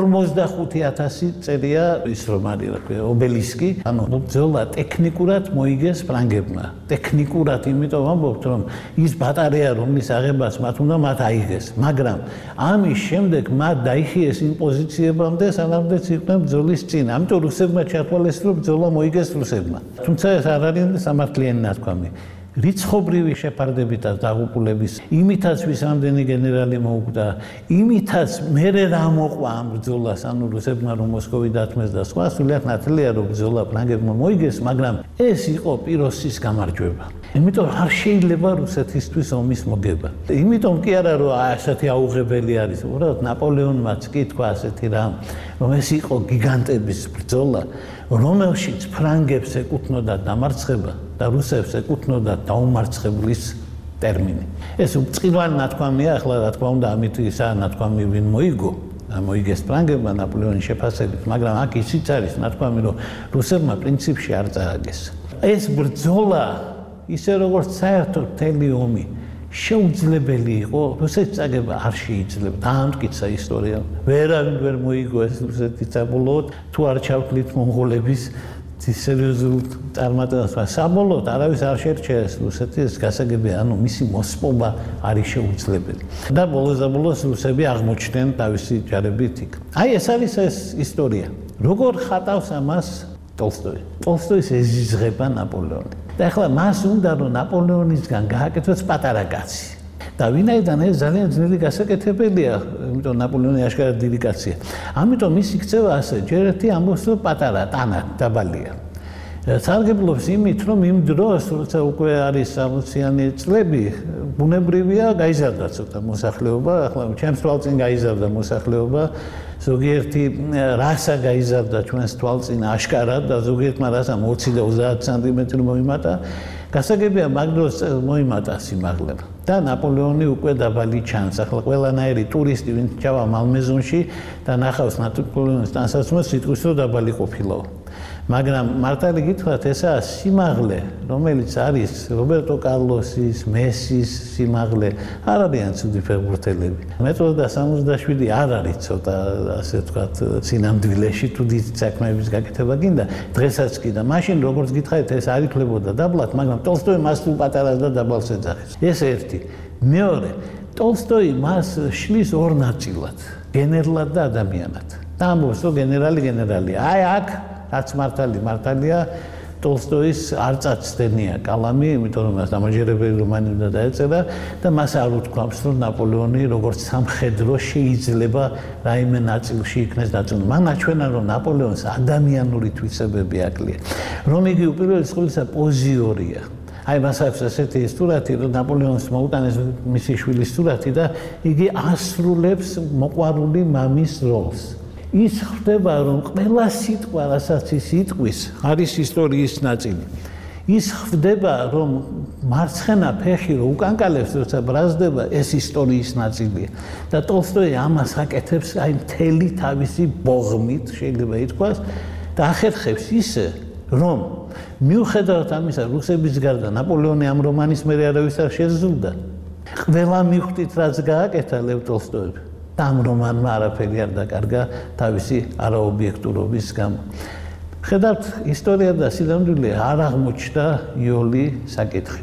S2: 45,000 წერია ის რომ არის ობელისკი, ანუ ბრძოლა ტექნიკურად მოიგეს ფრანგებმა. ტექნიკურად, იმიტომ ვამბობთ, რომ ის ბატარეა, რომლის აღებას მათ უნდა მათ აიღეს, მაგრამ ამის შემდეგ მათ დაიხიეს იმ პოზიციებამდე, სანამდეც იყვნენ ბრძოლის წინ. ამიტომ რუსებმა ჩათვალეს, რომ ბრძოლა მოიგეს რუსებმა. თუმცა ეს არ არის სამართლიანი ნათქვამი. რიცხობრივი შეფარდებით და დაღუპულების იმითაც ვის ამდენი გენერალი მოუკვდა, იმითაც მერე რა მოყვა ამ ბრძოლას, ანუ რუსებმა რომ მოსკოვი დათმეს და სხვა, სულიად ნათელია რომ ბრძოლა ფრანგებმა მოიგეს, მაგრამ ეს იყო პიროსის გამარჯვება. იმიტომ არ შეიძლება რუსეთისთვის ომის მოგება. იმიტომ კი არა რომ ასეთი აუღებელი არის, უბრალოდ ნაპოლეონმაც კი თქვა ასეთი რამ, რომ ეს იყო გიგანტების ბრძოლა, რომელშიც ფრანგებს ეკუთვნოდა დამარცხება და რუსებს ეკუთვნოდა დაუმარცხებლის ტერმინი. ეს უწყინვალე ნათქვამია, ახლა რა თქმა უნდა, ამით ისა ნათქვამი ვინ მოიგო, მოიგეს ფრანგებმა ნაპოლეონის შეფასებით, მაგრამ აქ ისიც არის ნათქვამი, რომ რუსებმა პრინციპში არ წააგეს. ეს ბრძოლა ისე როგორც საერთო მთელი ომი შეუძლებელი იყო, რუსეთის წაგება არ შეიძლება. დაამტკიცა ისტორია. ვერავინ ვერ მოიგო ეს რუსეთის საბოლოოდ, თუ არ ჩავთვლით მონღოლების სერიოზულ წარმატებას. საბოლოოდ არავის არ შეერჩია ეს რუსეთის გასაგები, ანუ მისი მოსპობა არის შეუძლებელი. და ბოლოს რუსები აღმოჩნდნენ თავისი ჯარებით იქ. აი ეს არის ეს ისტორია. როგორ ხატავს ამას ტოლსტოი? ტოლსტოის ეზიზღება ნაპოლეონი. და ახლა მას უნდა რომ ნაპოლეონისგან გააკეთოს პატარა კაცი. და ვინაიდან ეს ძალიან ძნელი გასაკეთებელია, იმიტომ ნაპოლეონი აშკარად დიდი კაცია. ამიტომ მისი ქცევა ასე, ჯერ ერთი ამბობს რომ პატარა, ტანა, დაბალია. სარგებლობს იმით, რომ იმ დროს, როცა უკვე არის 60-იანი წლები, ბუნებრივია გაიზარდა ცოტა მოსახლეობა, ახლა ჩემს თვალწინ გაიზარდა მოსახლეობა, ზოგიერთი რასა გაიზარდა ჩვენს თვალწინ აშკარად და ზოგიერთმა რასამ 20 და 30 სანტიმეტრი მოიმატა. გასაგებია მაგ დროს მოიმატა სიმაღლე. და ნაპოლეონი უკვე დაბალი ჩანს. ახლა ყველანაირი ტურისტი ვინც ჩავა მალმეზონში და ნახავს ნაპოლეონის ტანსაცმელს, სიტყვის რომ დაბალი ყოფილაო. მაგრამ მართალი გითხრათ, ესაა სიმაღლე, რომელიც არის რობერტო კარლოსის, მესის სიმაღლე, არ არიან ცუდი ფეხბურთელები. მეტრო და 67 არ არის ცოტა, ასე ვთქვათ, სინამდვილეში თუ დიდი საქმეების გაკეთება გინდა, დღესაც კი და მაშინ როგორც გითხარით, ეს არ იქნებოდა დაბლად, მაგრამ ტოლსტოი მას თუ პატარას და დაბალს ეძახის. ეს ერთი. მეორე, ტოლსტოი მას შლის ორ ნაწილად, გენერლად და ადამიანად. და ამბობს, რომ გენერალია. აი აქ რაც მართალია ტოლსტოის არ წაცდენია კალამი, იმიტომ რომ მას დამაჯერებელი რომანი უნდა დაეწერა და მას არ უთქვამს, რომ ნაპოლეონი როგორც სამხედრო შეიძლება რაიმე ნაწილში იქნეს დაწუნებული. მან აჩვენა, რომ ნაპოლეონს ადამიანური თვისებები აკლია, რომ იგი უპირველეს ყოვლისა პოზიორია. აი მას აქვს ასეთი სურათი, რომ ნაპოლეონს მოუტანეს მისი შვილის სურათი და იგი ასრულებს მოყვარული მამის როლს. ის ხდება, რომ ყველა სიტყვა, რასაც ის იტყვის, არის ისტორიის ნაწილი. ის ხდება, რომ მარცხენა ფეხი რო უკანკალებს, როცა ბრაზდება, ეს ისტორიის ნაწილია. და ტოლსტოი ამას აკეთებს აი მთელი თავისი ბოღმით, შეიძლება ითქვას, და ახერხებს ისე, რომ მიუხედავად ამისა, რუსების გარდა ნაპოლეონი ამ რომანის მერე არავის არ შეზღუდდა. ყველა მიხვდით, რაც გააკეთა ლევ ტოლსტოიმ. და ამ რომანმა არაფერი არ დაკარგა თავისი არაობიექტურობის გამო. ხედავთ, ისტორია და სინამდვილე არ აღმოჩნდა იოლი საკითხი.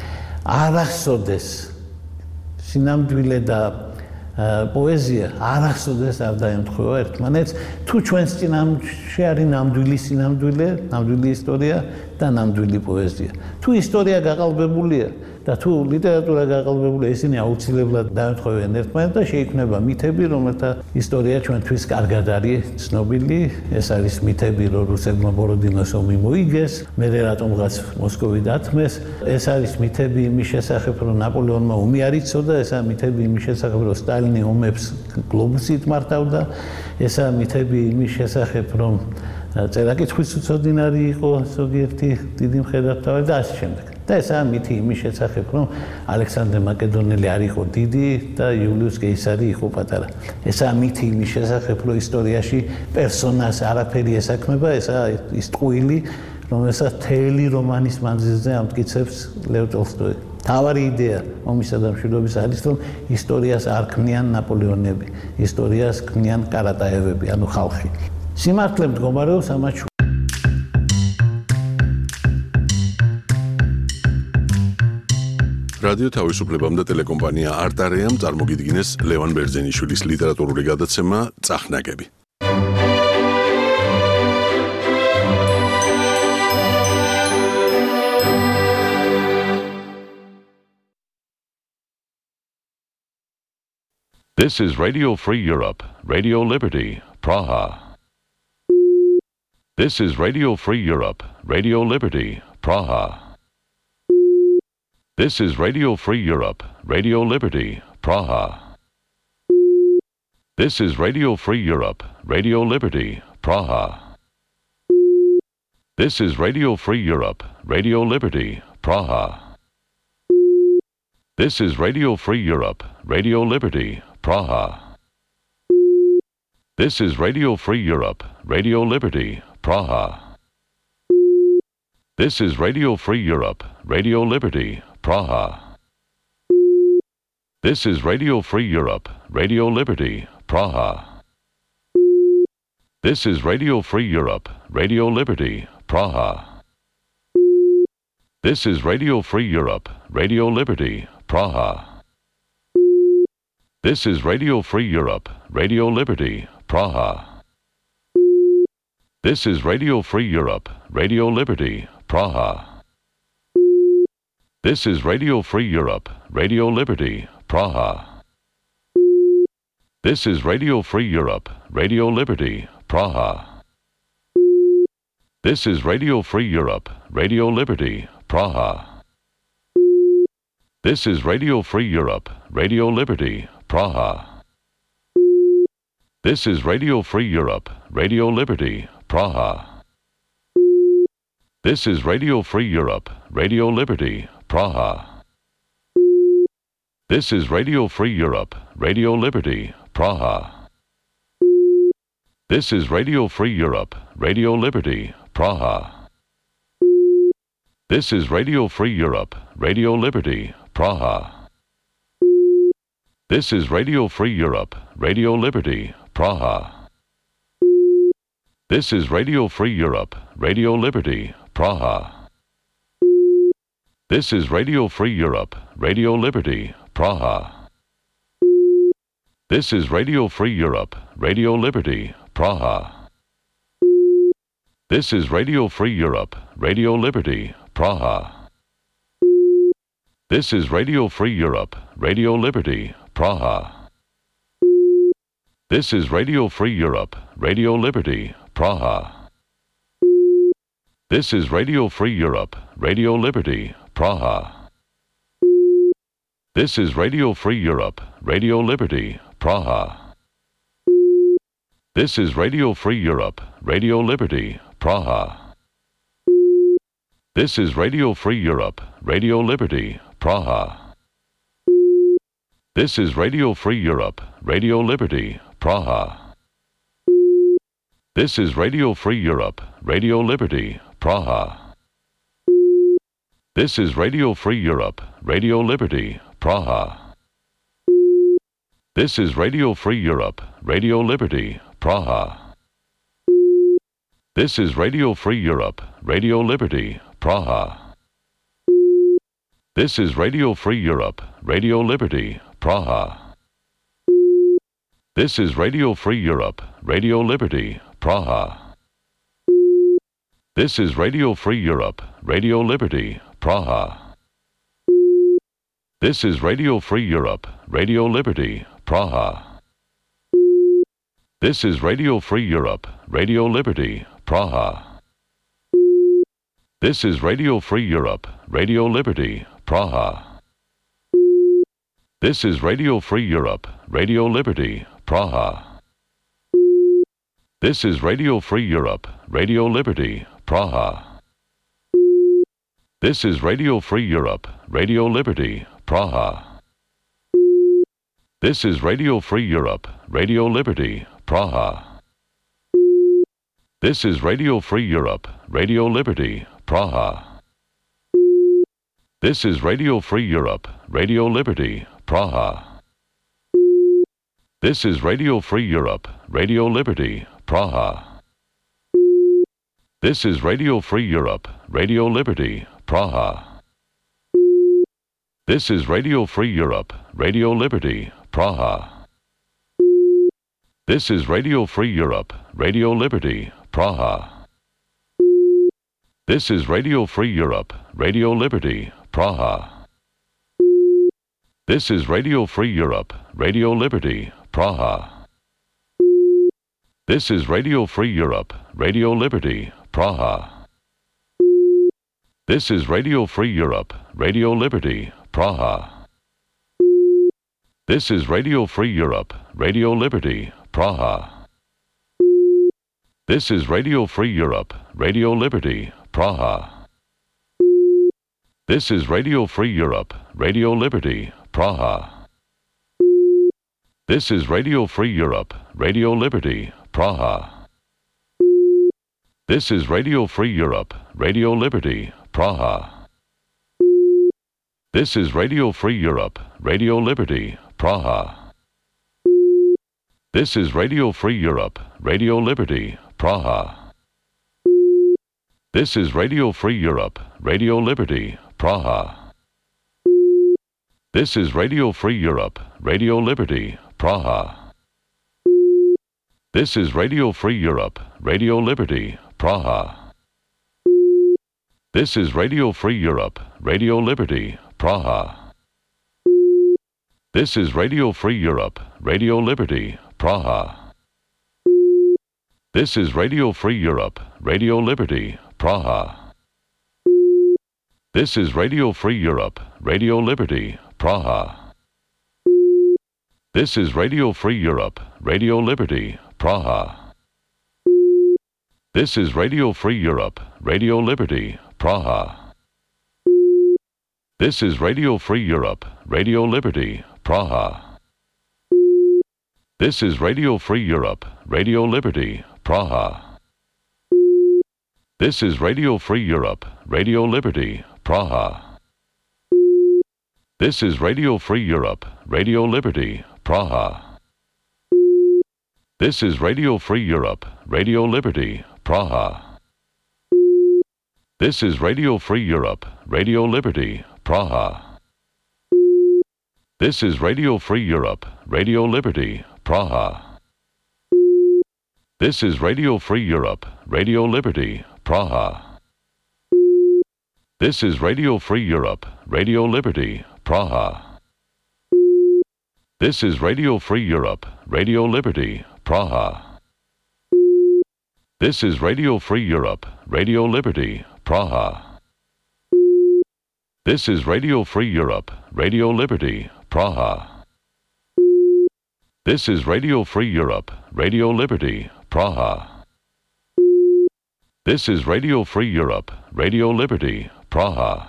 S2: არასოდეს სინამდვილე და პოეზია არასოდეს არ დაემთხვევა ერთმანეთს, თუ ჩვენს წინაშე არის ნამდვილი ისტორია და ნამდვილი პოეზია. თუ ისტორია გაყალბებულია და თუ ლიტერატურა გაყალბებულია, ისინი აუცილებლად დაემთხვევიან ერთმანეთს და შეიქმნება მითები, რომელთა ისტორია ჩვენთვის კარგად არის ცნობილი. ეს არის მითები, რომ რუსებმა ბოროდინოს ომი მოიგეს, მერე რატომღაც მოსკოვი დათმეს. ეს არის მითები იმის შესახებ, რომ ნაპოლეონმა ომი არ იცოდა, ესაა მითები იმის შესახებ, რომ სტალინი ომებს გლობუსით მართავდა, ესაა მითები იმის შესახებ, რომ წერა-კითხვის უცოდინარი იყო ზოგიერთი დიდი მხედართმთავარი და ასე შემდეგ. და ესაა მითი იმის შესახებ, რომ ალექსანდრე მაკედონელი არ იყო დიდი და იულიუს კეისარი იყო პატარა. ესაა მითი იმის შესახებ, რომ ისტორიაში პერსონას არაფერი ესაქმება, ესაა ის ტყუილი, რომელსაც თელი რომანის მანძილზე ამტკიცებს ლევ ტოლსტოი. თავარი იდეა ომისა და მშვიდობის არის, რომ ისტორიას არ ქმნიან ნაპოლეონები, ისტორიას ქმნიან კარატაევები, ანუ ხალხი. სიმართლე მდგომარეობს ამათ
S1: რადიო თავისუფლებამ და ტელეკომპანია არტარეამ წარმოგიდგინეს ლევან ბერძენიშვილის ლიტერატურული გადაცემა წახნაგები.
S3: This is Radio Free Europe, Radio Liberty, Praha. This is Radio Free Europe, Radio Liberty, Praha. This is Radio Free Europe, Radio Liberty, Praha. This is Radio Free Europe, Radio Liberty, Praha. This is Radio Free Europe, Radio Liberty, Praha. This is Radio Free Europe, Radio Liberty, Praha. This is Radio Free Europe, Radio Liberty, Praha. This is Radio Free Europe, Radio Liberty, Praha. This is Radio Free Europe, Radio Liberty, Praha. This is Radio Free Europe, Radio Liberty, Praha. This is Radio Free Europe, Radio Liberty, Praha. This is Radio Free Europe, Radio Liberty, Praha. This is Radio Free Europe, Radio Liberty, Praha. This is Radio Free Europe, Radio Liberty, Praha. This is Radio Free Europe, Radio Liberty, Praha. This is Radio Free Europe, Radio Liberty, Praha. This is Radio Free Europe, Radio Liberty, Praha. This is Radio Free Europe, Radio Liberty, Praha. This is Radio Free Europe, Radio Liberty, Praha. This is Radio Free Europe, Radio Liberty, Praha. This is Radio Free Europe, Radio Liberty, Praha. This is Radio Free Europe, Radio Liberty, Praha. This is Radio Free Europe, Radio Liberty, Praha. This is Radio Free Europe, Radio Liberty, Praha. This is Radio Free Europe, Radio Liberty, Praha. This is Radio Free Europe, Radio Liberty, Praha. This is Radio Free Europe, Radio Liberty, Praha. This is Radio Free Europe, Radio Liberty, Praha. This is Radio Free Europe, Radio Liberty, Praha. This is Radio Free Europe, Radio Liberty, Praha. This is Radio Free Europe, Radio Liberty, Praha. This is Radio Free Europe, Radio Liberty, Praha. This is Radio Free Europe, Radio Liberty, Praha. This is Radio Free Europe, Radio Liberty, Praha. This is Radio Free Europe, Radio Liberty, Praha. This is Radio Free Europe, Radio Liberty, Praha. This is Radio Free Europe, Radio Liberty, Praha. This is Radio Free Europe, Radio Liberty, Praha. This is Radio Free Europe, Radio Liberty, Praha. This is Radio Free Europe, Radio Liberty, Praha. This is Radio Free Europe, Radio Liberty, Praha. This is Radio Free Europe, Radio Liberty, Praha. This is Radio Free Europe, Radio Liberty, Praha. This is Radio Free Europe, Radio Liberty, Praha. This is Radio Free Europe, Radio Liberty, Praha. This is Radio Free Europe, Radio Liberty, Praha. This is Radio Free Europe, Radio Liberty, Praha. This is Radio Free Europe, Radio Liberty, Praha. This is Radio Free Europe, Radio Liberty, Praha. This is Radio Free Europe, Radio Liberty, Praha. This is Radio Free Europe, Radio Liberty, Praha. This is Radio Free Europe, Radio Liberty, Praha. This is Radio Free Europe, Radio Liberty, Praha. This is Radio Free Europe, Radio Liberty, Praha. This is Radio Free Europe, Radio Liberty, Praha. This is Radio Free Europe, Radio Liberty, Praha. This is Radio Free Europe, Radio Liberty, Praha. This is Radio Free Europe, Radio Liberty, Praha. This is Radio Free Europe, Radio Liberty, Praha. This is Radio Free Europe, Radio Liberty, Praha. This is Radio Free Europe, Radio Liberty, Praha. This is Radio Free Europe, Radio Liberty, Praha. This is Radio Free Europe, Radio Liberty, Praha. This is Radio Free Europe, Radio Liberty, Praha. This is Radio Free Europe, Radio Liberty, Praha. This is Radio Free Europe, Radio Liberty, Praha. This is Radio Free Europe, Radio Liberty, Praha. This is Radio Free Europe, Radio Liberty, Praha. This is Radio Free Europe, Radio Liberty, Praha. This is Radio Free Europe, Radio Liberty, Praha. This is Radio Free Europe, Radio Liberty, Praha. This is Radio Free Europe, Radio Liberty, Praha. This is Radio Free Europe, Radio Liberty, Praha. This is Radio Free Europe, Radio Liberty, Praha. This is Radio Free Europe, Radio Liberty, Praha. This is Radio Free Europe, Radio Liberty, Praha. This is Radio Free Europe, Radio Liberty, Praha. This is Radio Free Europe, Radio Liberty, Praha. This is Radio Free Europe, Radio Liberty, Praha. This is Radio Free Europe, Radio Liberty, Praha. This is Radio Free Europe, Radio Liberty, Praha. This is Radio Free Europe, Radio Liberty, Praha. This is Radio Free Europe, Radio Liberty, Praha. This is Radio Free Europe, Radio Liberty, Praha. This is Radio Free Europe, Radio Liberty, Praha. This is Radio Free Europe, Radio Liberty, Praha. This is Radio Free Europe, Radio Liberty, Praha. This is Radio Free Europe, Radio Liberty, Praha.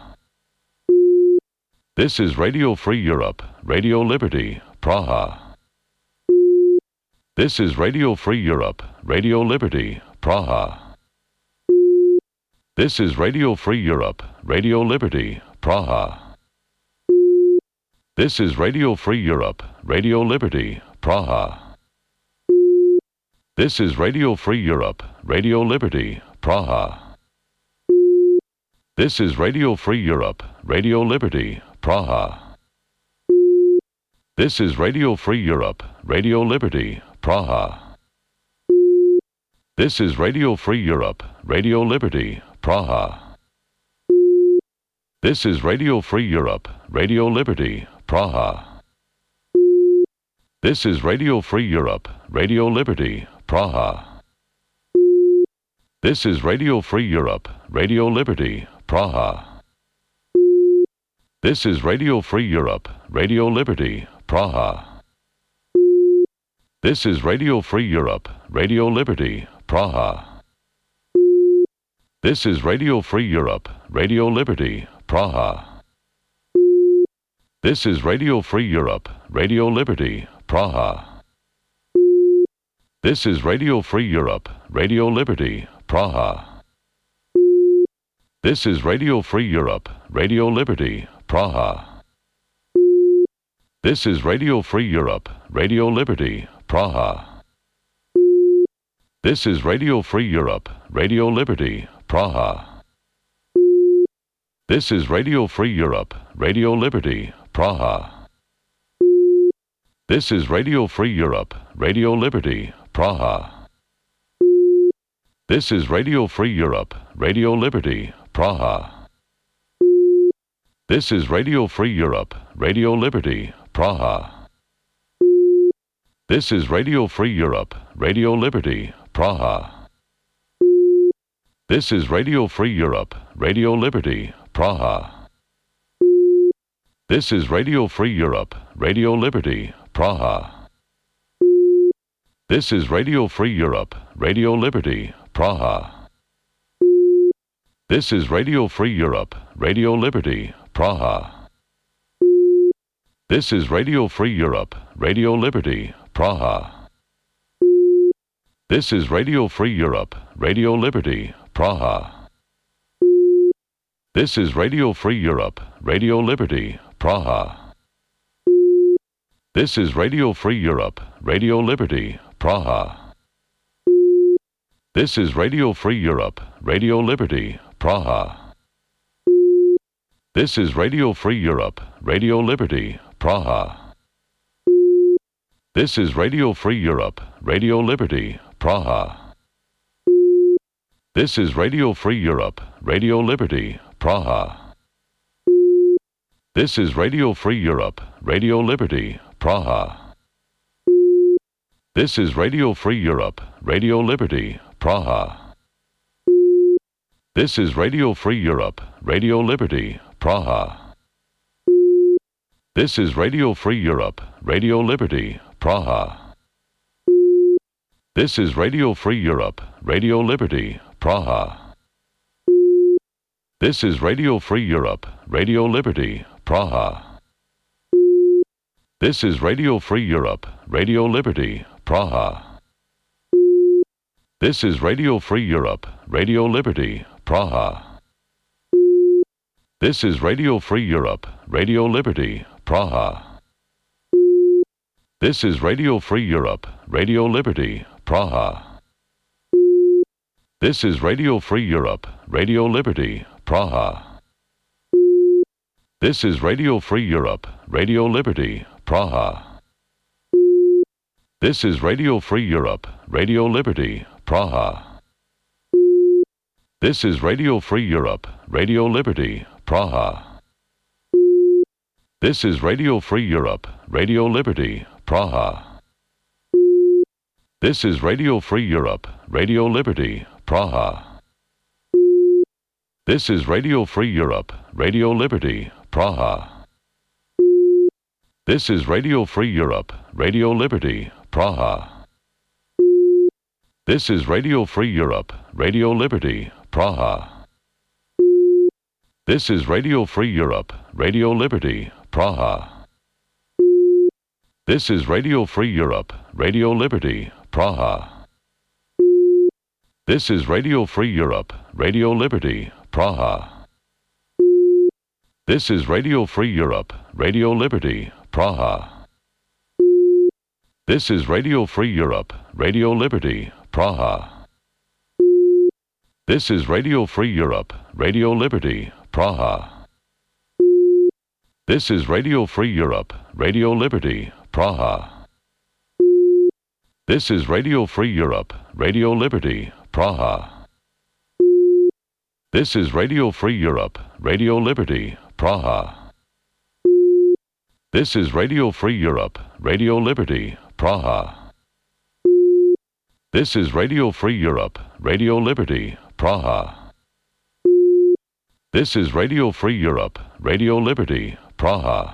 S3: This is Radio Free Europe, Radio Liberty, Praha. This is Radio Free Europe, Radio Liberty, Praha. This is Radio Free Europe, Radio Liberty, Praha. This is Radio Free Europe, Radio Liberty, Praha. This is Radio Free Europe, Radio Liberty, Praha. This is Radio Free Europe, Radio Liberty, Praha. This is Radio Free Europe, Radio Liberty, Praha. This is Radio Free Europe, Radio Liberty, Praha. This is Radio Free Europe, Radio Liberty, Praha. This is Radio Free Europe, Radio Liberty, Praha. This is Radio Free Europe, Radio Liberty, Praha. This is Radio Free Europe, Radio Liberty, Praha. This is Radio Free Europe, Radio Liberty, Praha. This is Radio Free Europe, Radio Liberty, Praha. This is Radio Free Europe, Radio Liberty, Praha. This is Radio Free Europe, Radio Liberty, Praha. This is Radio Free Europe, Radio Liberty, Praha. This is Radio Free Europe, Radio Liberty, Praha. This is Radio Free Europe, Radio Liberty, Praha. This is Radio Free Europe, Radio Liberty, Praha. This is Radio Free Europe, Radio Liberty, Praha. This is Radio Free Europe, Radio Liberty, Praha. This is Radio Free Europe, Radio Liberty, Praha. This is Radio Free Europe, Radio Liberty, Praha. This is Radio Free Europe, Radio Liberty, Praha. This is Radio Free Europe, Radio Liberty, Praha. This is Radio Free Europe, Radio Liberty, Praha. This is Radio Free Europe, Radio Liberty, Praha. This is Radio Free Europe, Radio Liberty, Praha. This is Radio Free Europe, Radio Liberty, Praha. This is Radio Free Europe, Radio Liberty, Praha. This is Radio Free Europe, Radio Liberty, Praha. This is Radio Free Europe, Radio Liberty, Praha. This is Radio Free Europe, Radio Liberty, Praha. This is Radio Free Europe, Radio Liberty, Praha. This is Radio Free Europe, Radio Liberty, Praha. This is Radio Free Europe, Radio Liberty, Praha. This is Radio Free Europe, Radio Liberty, Praha. This is Radio Free Europe, Radio Liberty, Praha. This is Radio Free Europe, Radio Liberty, Praha. This is Radio Free Europe, Radio Liberty, Praha. This is Radio Free Europe, Radio Liberty, Praha. This is Radio Free Europe, Radio Liberty, Praha. This is Radio Free Europe, Radio Liberty, Praha. This is Radio Free Europe, Radio Liberty, Praha. This is Radio Free Europe, Radio Liberty, Praha. This is Radio Free Europe, Radio Liberty, Praha. This is Radio Free Europe, Radio Liberty, Praha. This is Radio Free Europe, Radio Liberty, Praha. This is Radio Free Europe, Radio Liberty, Praha. This is Radio Free Europe, Radio Liberty, Praha. This is Radio Free Europe, Radio Liberty, Praha. This is Radio Free Europe, Radio Liberty, Praha. This is Radio Free Europe, Radio Liberty, Praha. This is Radio Free Europe, Radio Liberty, Praha. This is Radio Free Europe, Radio Liberty, Praha. This is Radio Free Europe, Radio Liberty, Praha. This is Radio Free Europe, Radio Liberty, Praha. This is Radio Free Europe, Radio Liberty, Praha. This is Radio Free Europe, Radio Liberty, Praha. This is Radio Free Europe, Radio Liberty, Praha. This is Radio Free Europe, Radio Liberty, Praha. This is Radio Free Europe, Radio Liberty, Praha. This is Radio Free Europe, Radio Liberty, Praha. This is Radio Free Europe, Radio Liberty, Praha. This is Radio Free Europe, Radio Liberty, Praha. This is Radio Free Europe, Radio Liberty, Praha.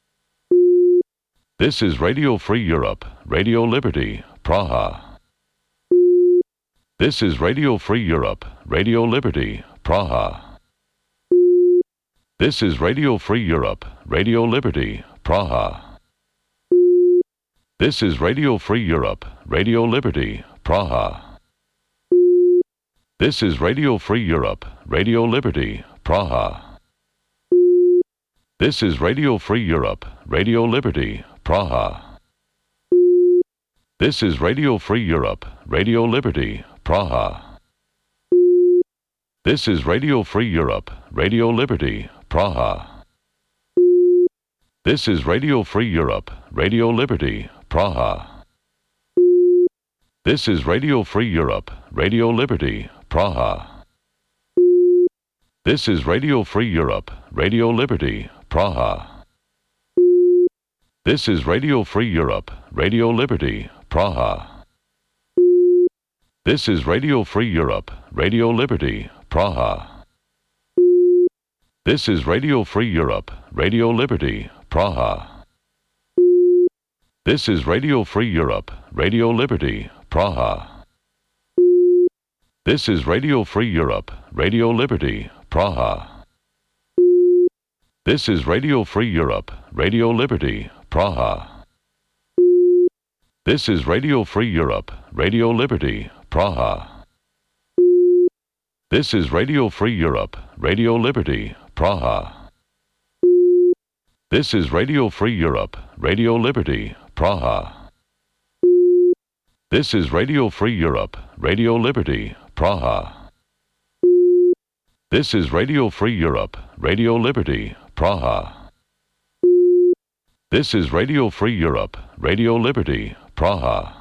S3: This is Radio Free Europe, Radio Liberty, Praha. This is Radio Free Europe, Radio Liberty, Praha. This is Radio Free Europe, Radio Liberty, Praha. This is Radio Free Europe, Radio Liberty, Praha. This is Radio Free Europe, Radio Liberty, Praha. This is Radio Free Europe, Radio Liberty, Praha. This is Radio Free Europe, Radio Liberty, Praha. This is Radio Free Europe, Radio Liberty, Praha. This is Radio Free Europe, Radio Liberty, Praha. This is Radio Free Europe, Radio Liberty, Praha. This is Radio Free Europe, Radio Liberty, Praha. This is Radio Free Europe, Radio Liberty, Praha. This is Radio Free Europe, Radio Liberty, Praha. This is Radio Free Europe, Radio Liberty, Praha. This is Radio Free Europe, Radio Liberty, Praha. This is Radio Free Europe, Radio Liberty, Praha. This is Radio Free Europe, Radio Liberty, Praha. This is Radio Free Europe, Radio Liberty, Praha. This is Radio Free Europe, Radio Liberty, Praha. This is Radio Free Europe, Radio Liberty, Praha. This is Radio Free Europe, Radio Liberty, Praha. This is Radio Free Europe, Radio Liberty, Praha. This is Radio Free Europe, Radio Liberty, Praha.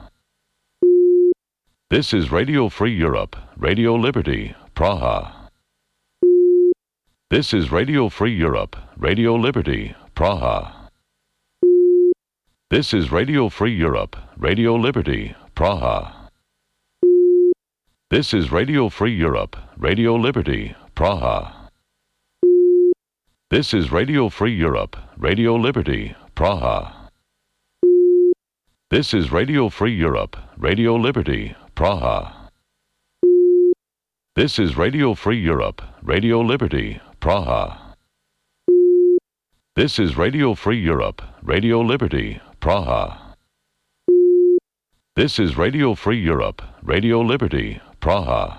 S3: This is Radio Free Europe, Radio Liberty, Praha. This is Radio Free Europe, Radio Liberty, Praha. This is Radio Free Europe, Radio Liberty, Praha. This is Radio Free Europe, Radio Liberty, Praha. This is Radio Free Europe, Radio Liberty, Praha. This is Radio Free Europe, Radio Liberty, Praha. This is Radio Free Europe, Radio Liberty, Praha. This is Radio Free Europe, Radio Liberty, Praha. This is Radio Free Europe, Radio Liberty, Praha.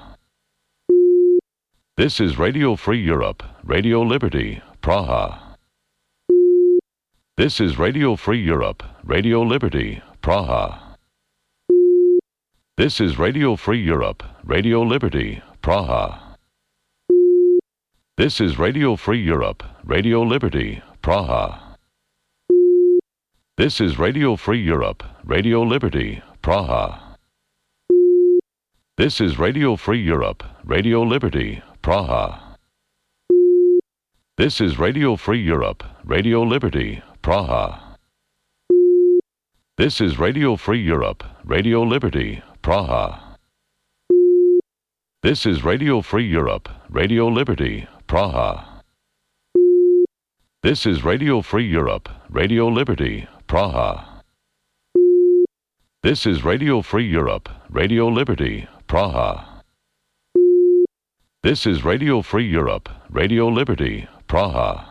S3: This is Radio Free Europe, Radio Liberty, Praha. This is Radio Free Europe, Radio Liberty, Praha. This is Radio Free Europe, Radio Liberty, Praha. This is Radio Free Europe, Radio Liberty, Praha. This is Radio Free Europe, Radio Liberty, Praha. This is Radio Free Europe, Radio Liberty, Praha. This is Radio Free Europe, Radio Liberty, Praha. This is Radio Free Europe, Radio Liberty, Praha. This is Radio Free Europe, Radio Liberty, Praha. This is Radio Free Europe, Radio Liberty, Praha. This is Radio Free Europe, Radio Liberty, Praha. This is Radio Free Europe, Radio Liberty, Praha.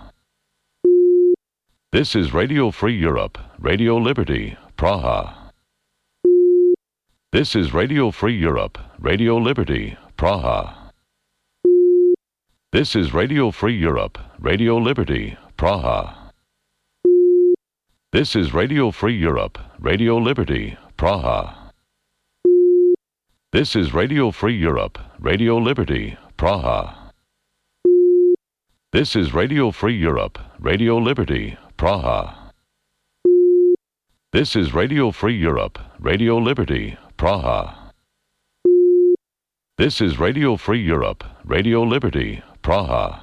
S3: This is Radio Free Europe, Radio Liberty, Praha. This is Radio Free Europe, Radio Liberty, Praha. This is Radio Free Europe, Radio Liberty, Praha. This is Radio Free Europe, Radio Liberty, Praha. This is Radio Free Europe, Radio Liberty, Praha. This is Radio Free Europe, Radio Liberty, Praha. This is Radio Free Europe, Radio Liberty, Praha. This is Radio Free Europe, Radio Liberty, Praha.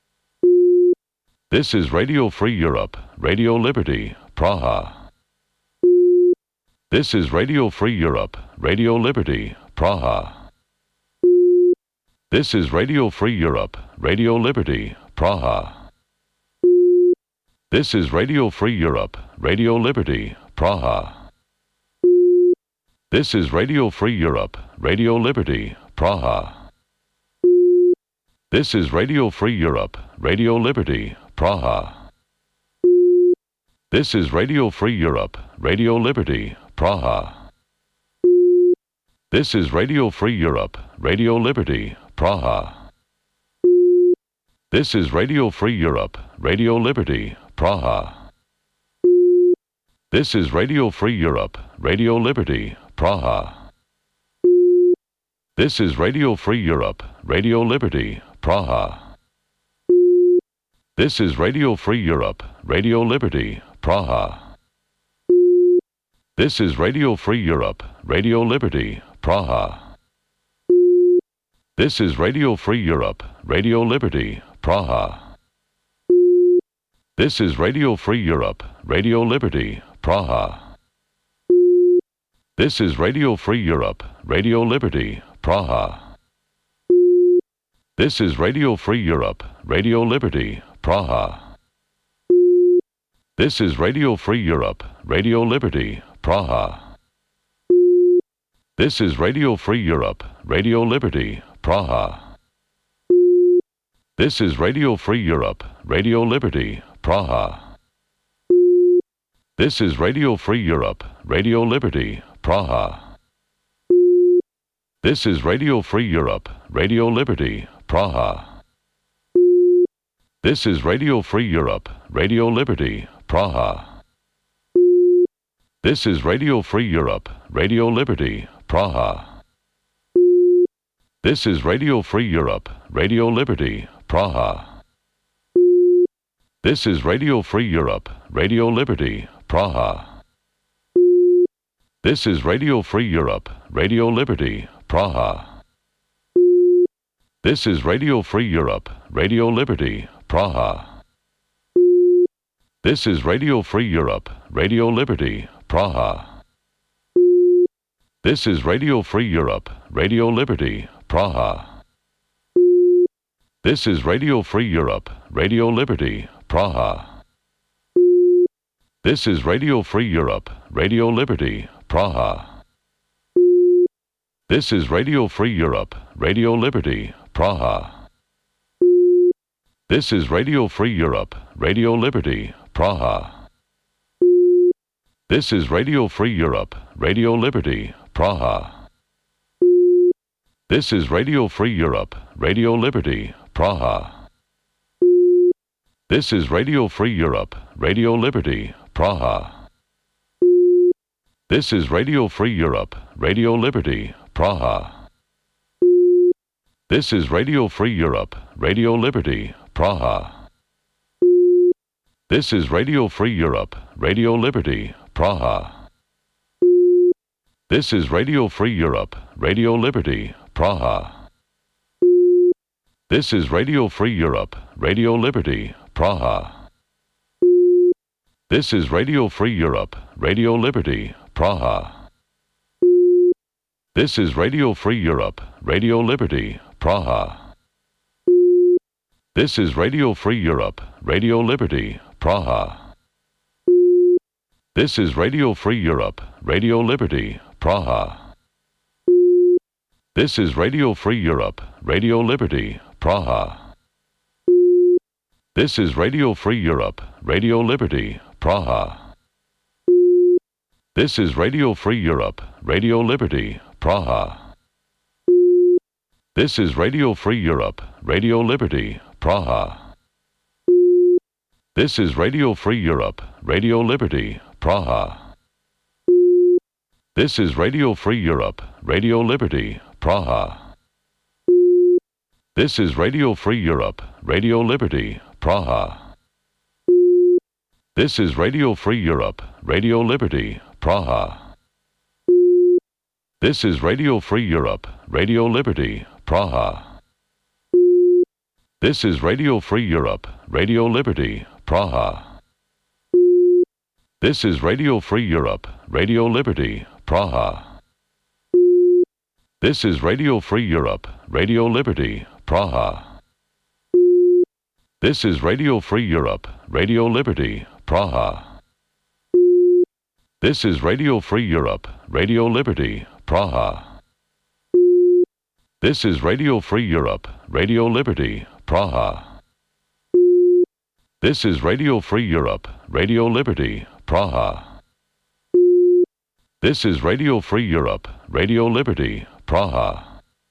S3: This is Radio Free Europe, Radio Liberty, Praha. This is Radio Free Europe, Radio Liberty, Praha. This is Radio Free Europe, Radio Liberty, Praha. This is Radio Free Europe, Radio Liberty, Praha. This is Radio Free Europe, Radio Liberty, Praha. This is Radio Free Europe, Radio Liberty, Praha. This is Radio Free Europe, Radio Liberty, Praha. This is Radio Free Europe, Radio Liberty, Praha. This is Radio Free Europe, Radio Liberty, Praha. This is Radio Free Europe, Radio Liberty, Praha. This is Radio Free Europe, Radio Liberty, Praha. This is Radio Free Europe, Radio Liberty, Praha. This is Radio Free Europe, Radio Liberty, Praha. This is Radio Free Europe, Radio Liberty, Praha. This is Radio Free Europe, Radio Liberty, Praha. This is Radio Free Europe, Radio Liberty, Praha. This is Radio Free Europe, Radio Liberty, Praha. This is Radio Free Europe, Radio Liberty, Praha. This is Radio Free Europe, Radio Liberty, Praha. This is Radio Free Europe, Radio Liberty, Praha. This is Radio Free Europe, Radio Liberty, Praha. This is Radio Free Europe, Radio Liberty, Praha. This is Radio Free Europe, Radio Liberty, Praha. This is Radio Free Europe, Radio Liberty, Praha. This is Radio Free Europe, Radio Liberty, Praha. This is Radio Free Europe, Radio Liberty, Praha. This is Radio Free Europe, Radio Liberty, Praha. This is Radio Free Europe, Radio Liberty, Praha. This is Radio Free Europe, Radio Liberty, Praha. This is Radio Free Europe, Radio Liberty, Praha. This is Radio Free Europe, Radio Liberty, Praha. This is Radio Free Europe, Radio Liberty, Praha. This is Radio Free Europe, Radio Liberty, Praha. This is Radio Free Europe, Radio Liberty, Praha. This is Radio Free Europe, Radio Liberty, Praha. This is Radio Free Europe, Radio Liberty, Praha. This is Radio Free Europe, Radio Liberty, Praha. This is Radio Free Europe, Radio Liberty, Praha. This is Radio Free Europe, Radio Liberty, Praha. This is Radio Free Europe, Radio Liberty, Praha. This is Radio Free Europe, Radio Liberty, Praha. This is Radio Free Europe, Radio Liberty, Praha. This is Radio Free Europe, Radio Liberty, Praha. This is Radio Free Europe, Radio Liberty, Praha. This is Radio Free Europe, Radio Liberty, Praha. This is Radio Free Europe, Radio Liberty, Praha. This is Radio Free Europe, Radio Liberty, Praha. This is Radio Free Europe, Radio Liberty, Praha. This is Radio Free Europe, Radio Liberty, Praha. This is Radio Free Europe, Radio Liberty, Praha. This is Radio Free Europe, Radio Liberty, Praha. This is Radio Free Europe, Radio Liberty, Praha. This is Radio Free Europe, Radio Liberty, Praha. This is Radio Free Europe, Radio Liberty, Praha. This is Radio Free Europe, Radio Liberty, Praha. This is Radio Free Europe, Radio Liberty, Praha. This is Radio Free Europe, Radio Liberty, Praha. This is Radio Free Europe, Radio Liberty, Praha. This is Radio Free Europe, Radio Liberty, Praha. This is Radio Free Europe, Radio Liberty, Praha. This is Radio Free Europe, Radio Liberty, Praha. This is Radio Free Europe, Radio Liberty, Praha. This is Radio Free Europe, Radio Liberty, Praha.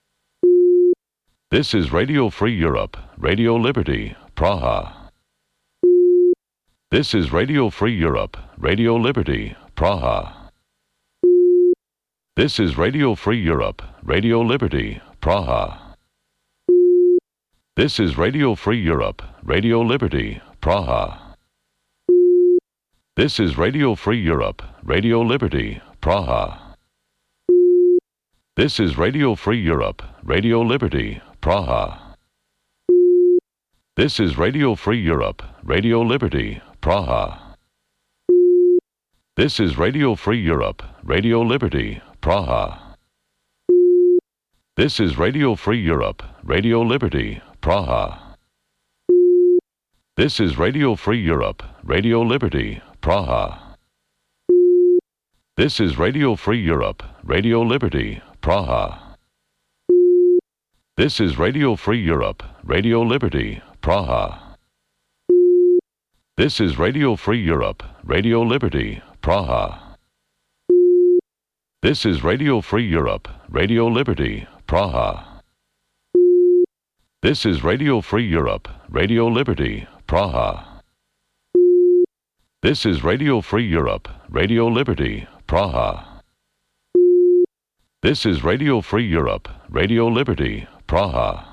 S3: This is Radio Free Europe, Radio Liberty, Praha. This is Radio Free Europe, Radio Liberty, Praha. This is Radio Free Europe, Radio Liberty, Praha. This is Radio Free Europe, Radio Liberty, Praha. This is Radio Free Europe, Radio Liberty, Praha. This is Radio Free Europe, Radio Liberty, Praha. This is Radio Free Europe, Radio Liberty, Praha. This is Radio Free Europe, Radio Liberty, Praha. This is Radio Free Europe, Radio Liberty, Praha. This is Radio Free Europe, Radio Liberty, Praha. This is Radio Free Europe, Radio Liberty, Praha. This is Radio Free Europe, Radio Liberty, Praha. This is Radio Free Europe, Radio Liberty, Praha. This is Radio Free Europe, Radio Liberty, Praha. This is Radio Free Europe, Radio Liberty, Praha. This is Radio Free Europe, Radio Liberty, Praha. This is Radio Free Europe, Radio Liberty, Praha.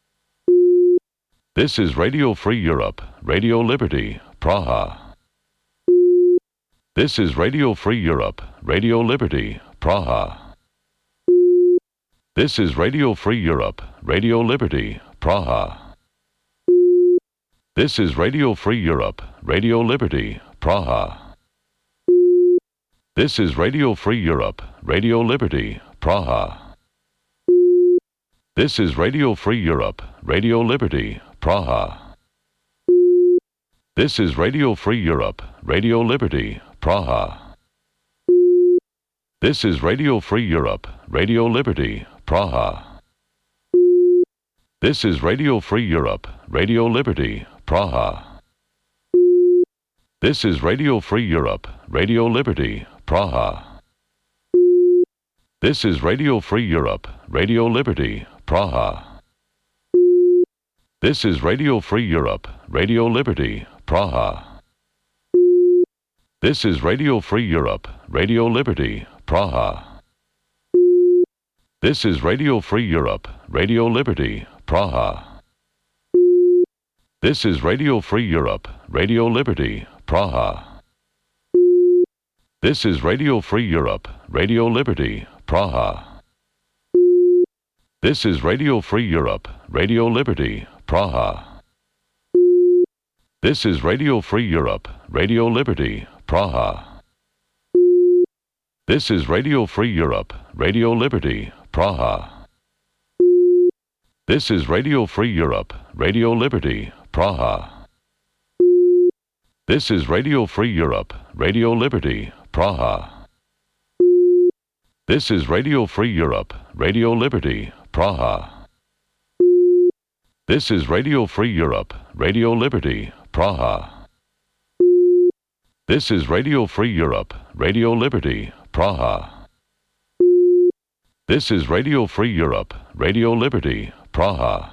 S3: This is Radio Free Europe, Radio Liberty, Praha. This is Radio Free Europe, Radio Liberty, Praha. This is Radio Free Europe, Radio Liberty, Praha. This is Radio Free Europe, Radio Liberty, Praha. This is Radio Free Europe, Radio Liberty, Praha. This is Radio Free Europe, Radio Liberty, Praha. This is Radio Free Europe, Radio Liberty, Praha. This is Radio Free Europe, Radio Liberty, Praha. This is Radio Free Europe, Radio Liberty, Praha. This is Radio Free Europe, Radio Liberty, Praha. This is Radio Free Europe, Radio Liberty, Praha. This is Radio Free Europe, Radio Liberty, Praha. This is Radio Free Europe, Radio Liberty, Praha. This is Radio Free Europe, Radio Liberty, Praha. This is Radio Free Europe, Radio Liberty, Praha. This is Radio Free Europe, Radio Liberty, Praha. This is Radio Free Europe, Radio Liberty, Praha. This is Radio Free Europe, Radio Liberty, Praha. This is Radio Free Europe, Radio Liberty, Praha. This is Radio Free Europe, Radio Liberty, Praha. This is Radio Free Europe, Radio Liberty, Praha. This is Radio Free Europe, Radio Liberty, Praha. This is Radio Free Europe, Radio Liberty, Praha. This is Radio Free Europe, Radio Liberty, Praha. This is Radio Free Europe, Radio Liberty, Praha.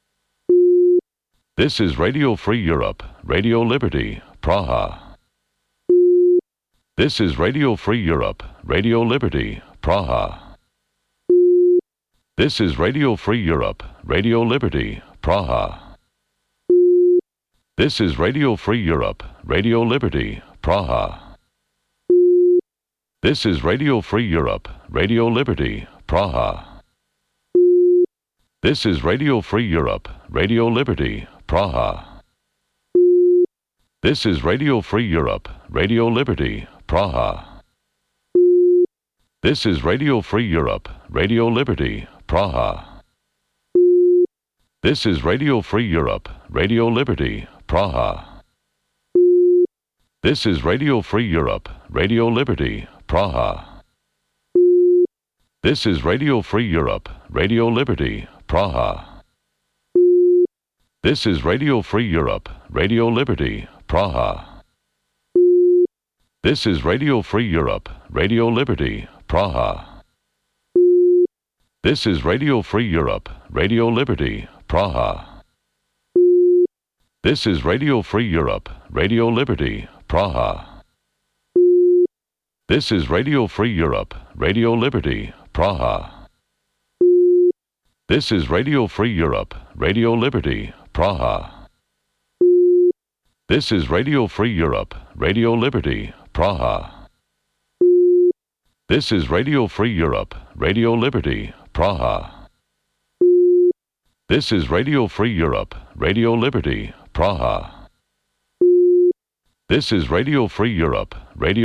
S3: This is Radio Free Europe, Radio Liberty, Praha. This is Radio Free Europe, Radio Liberty, Praha. This is Radio Free Europe, Radio Liberty, Praha. This is Radio Free Europe, Radio Liberty, Praha. This is Radio Free Europe, Radio Liberty, Praha. This is Radio Free Europe, Radio Liberty, Praha. This is Radio Free Europe, Radio Liberty, Praha. This is Radio Free Europe, Radio Liberty, Praha. This is Radio Free Europe, Radio Liberty, Praha. This is Radio Free Europe, Radio Liberty, Praha. This is Radio Free Europe, Radio Liberty, Praha. This is Radio Free Europe, Radio Liberty, Praha. This is Radio Free Europe, Radio Liberty, Praha. This is Radio Free Europe, Radio Liberty, Praha. This is Radio Free Europe, Radio Liberty, Praha. This is Radio Free Europe, Radio Liberty, Praha. This is Radio Free Europe, Radio Liberty, Praha. This is Radio Free Europe, Radio Liberty, Praha. This is Radio Free Europe, Radio Liberty, Praha. This is Radio Free Europe, Radio Liberty, Praha. This is Radio Free Europe, Radio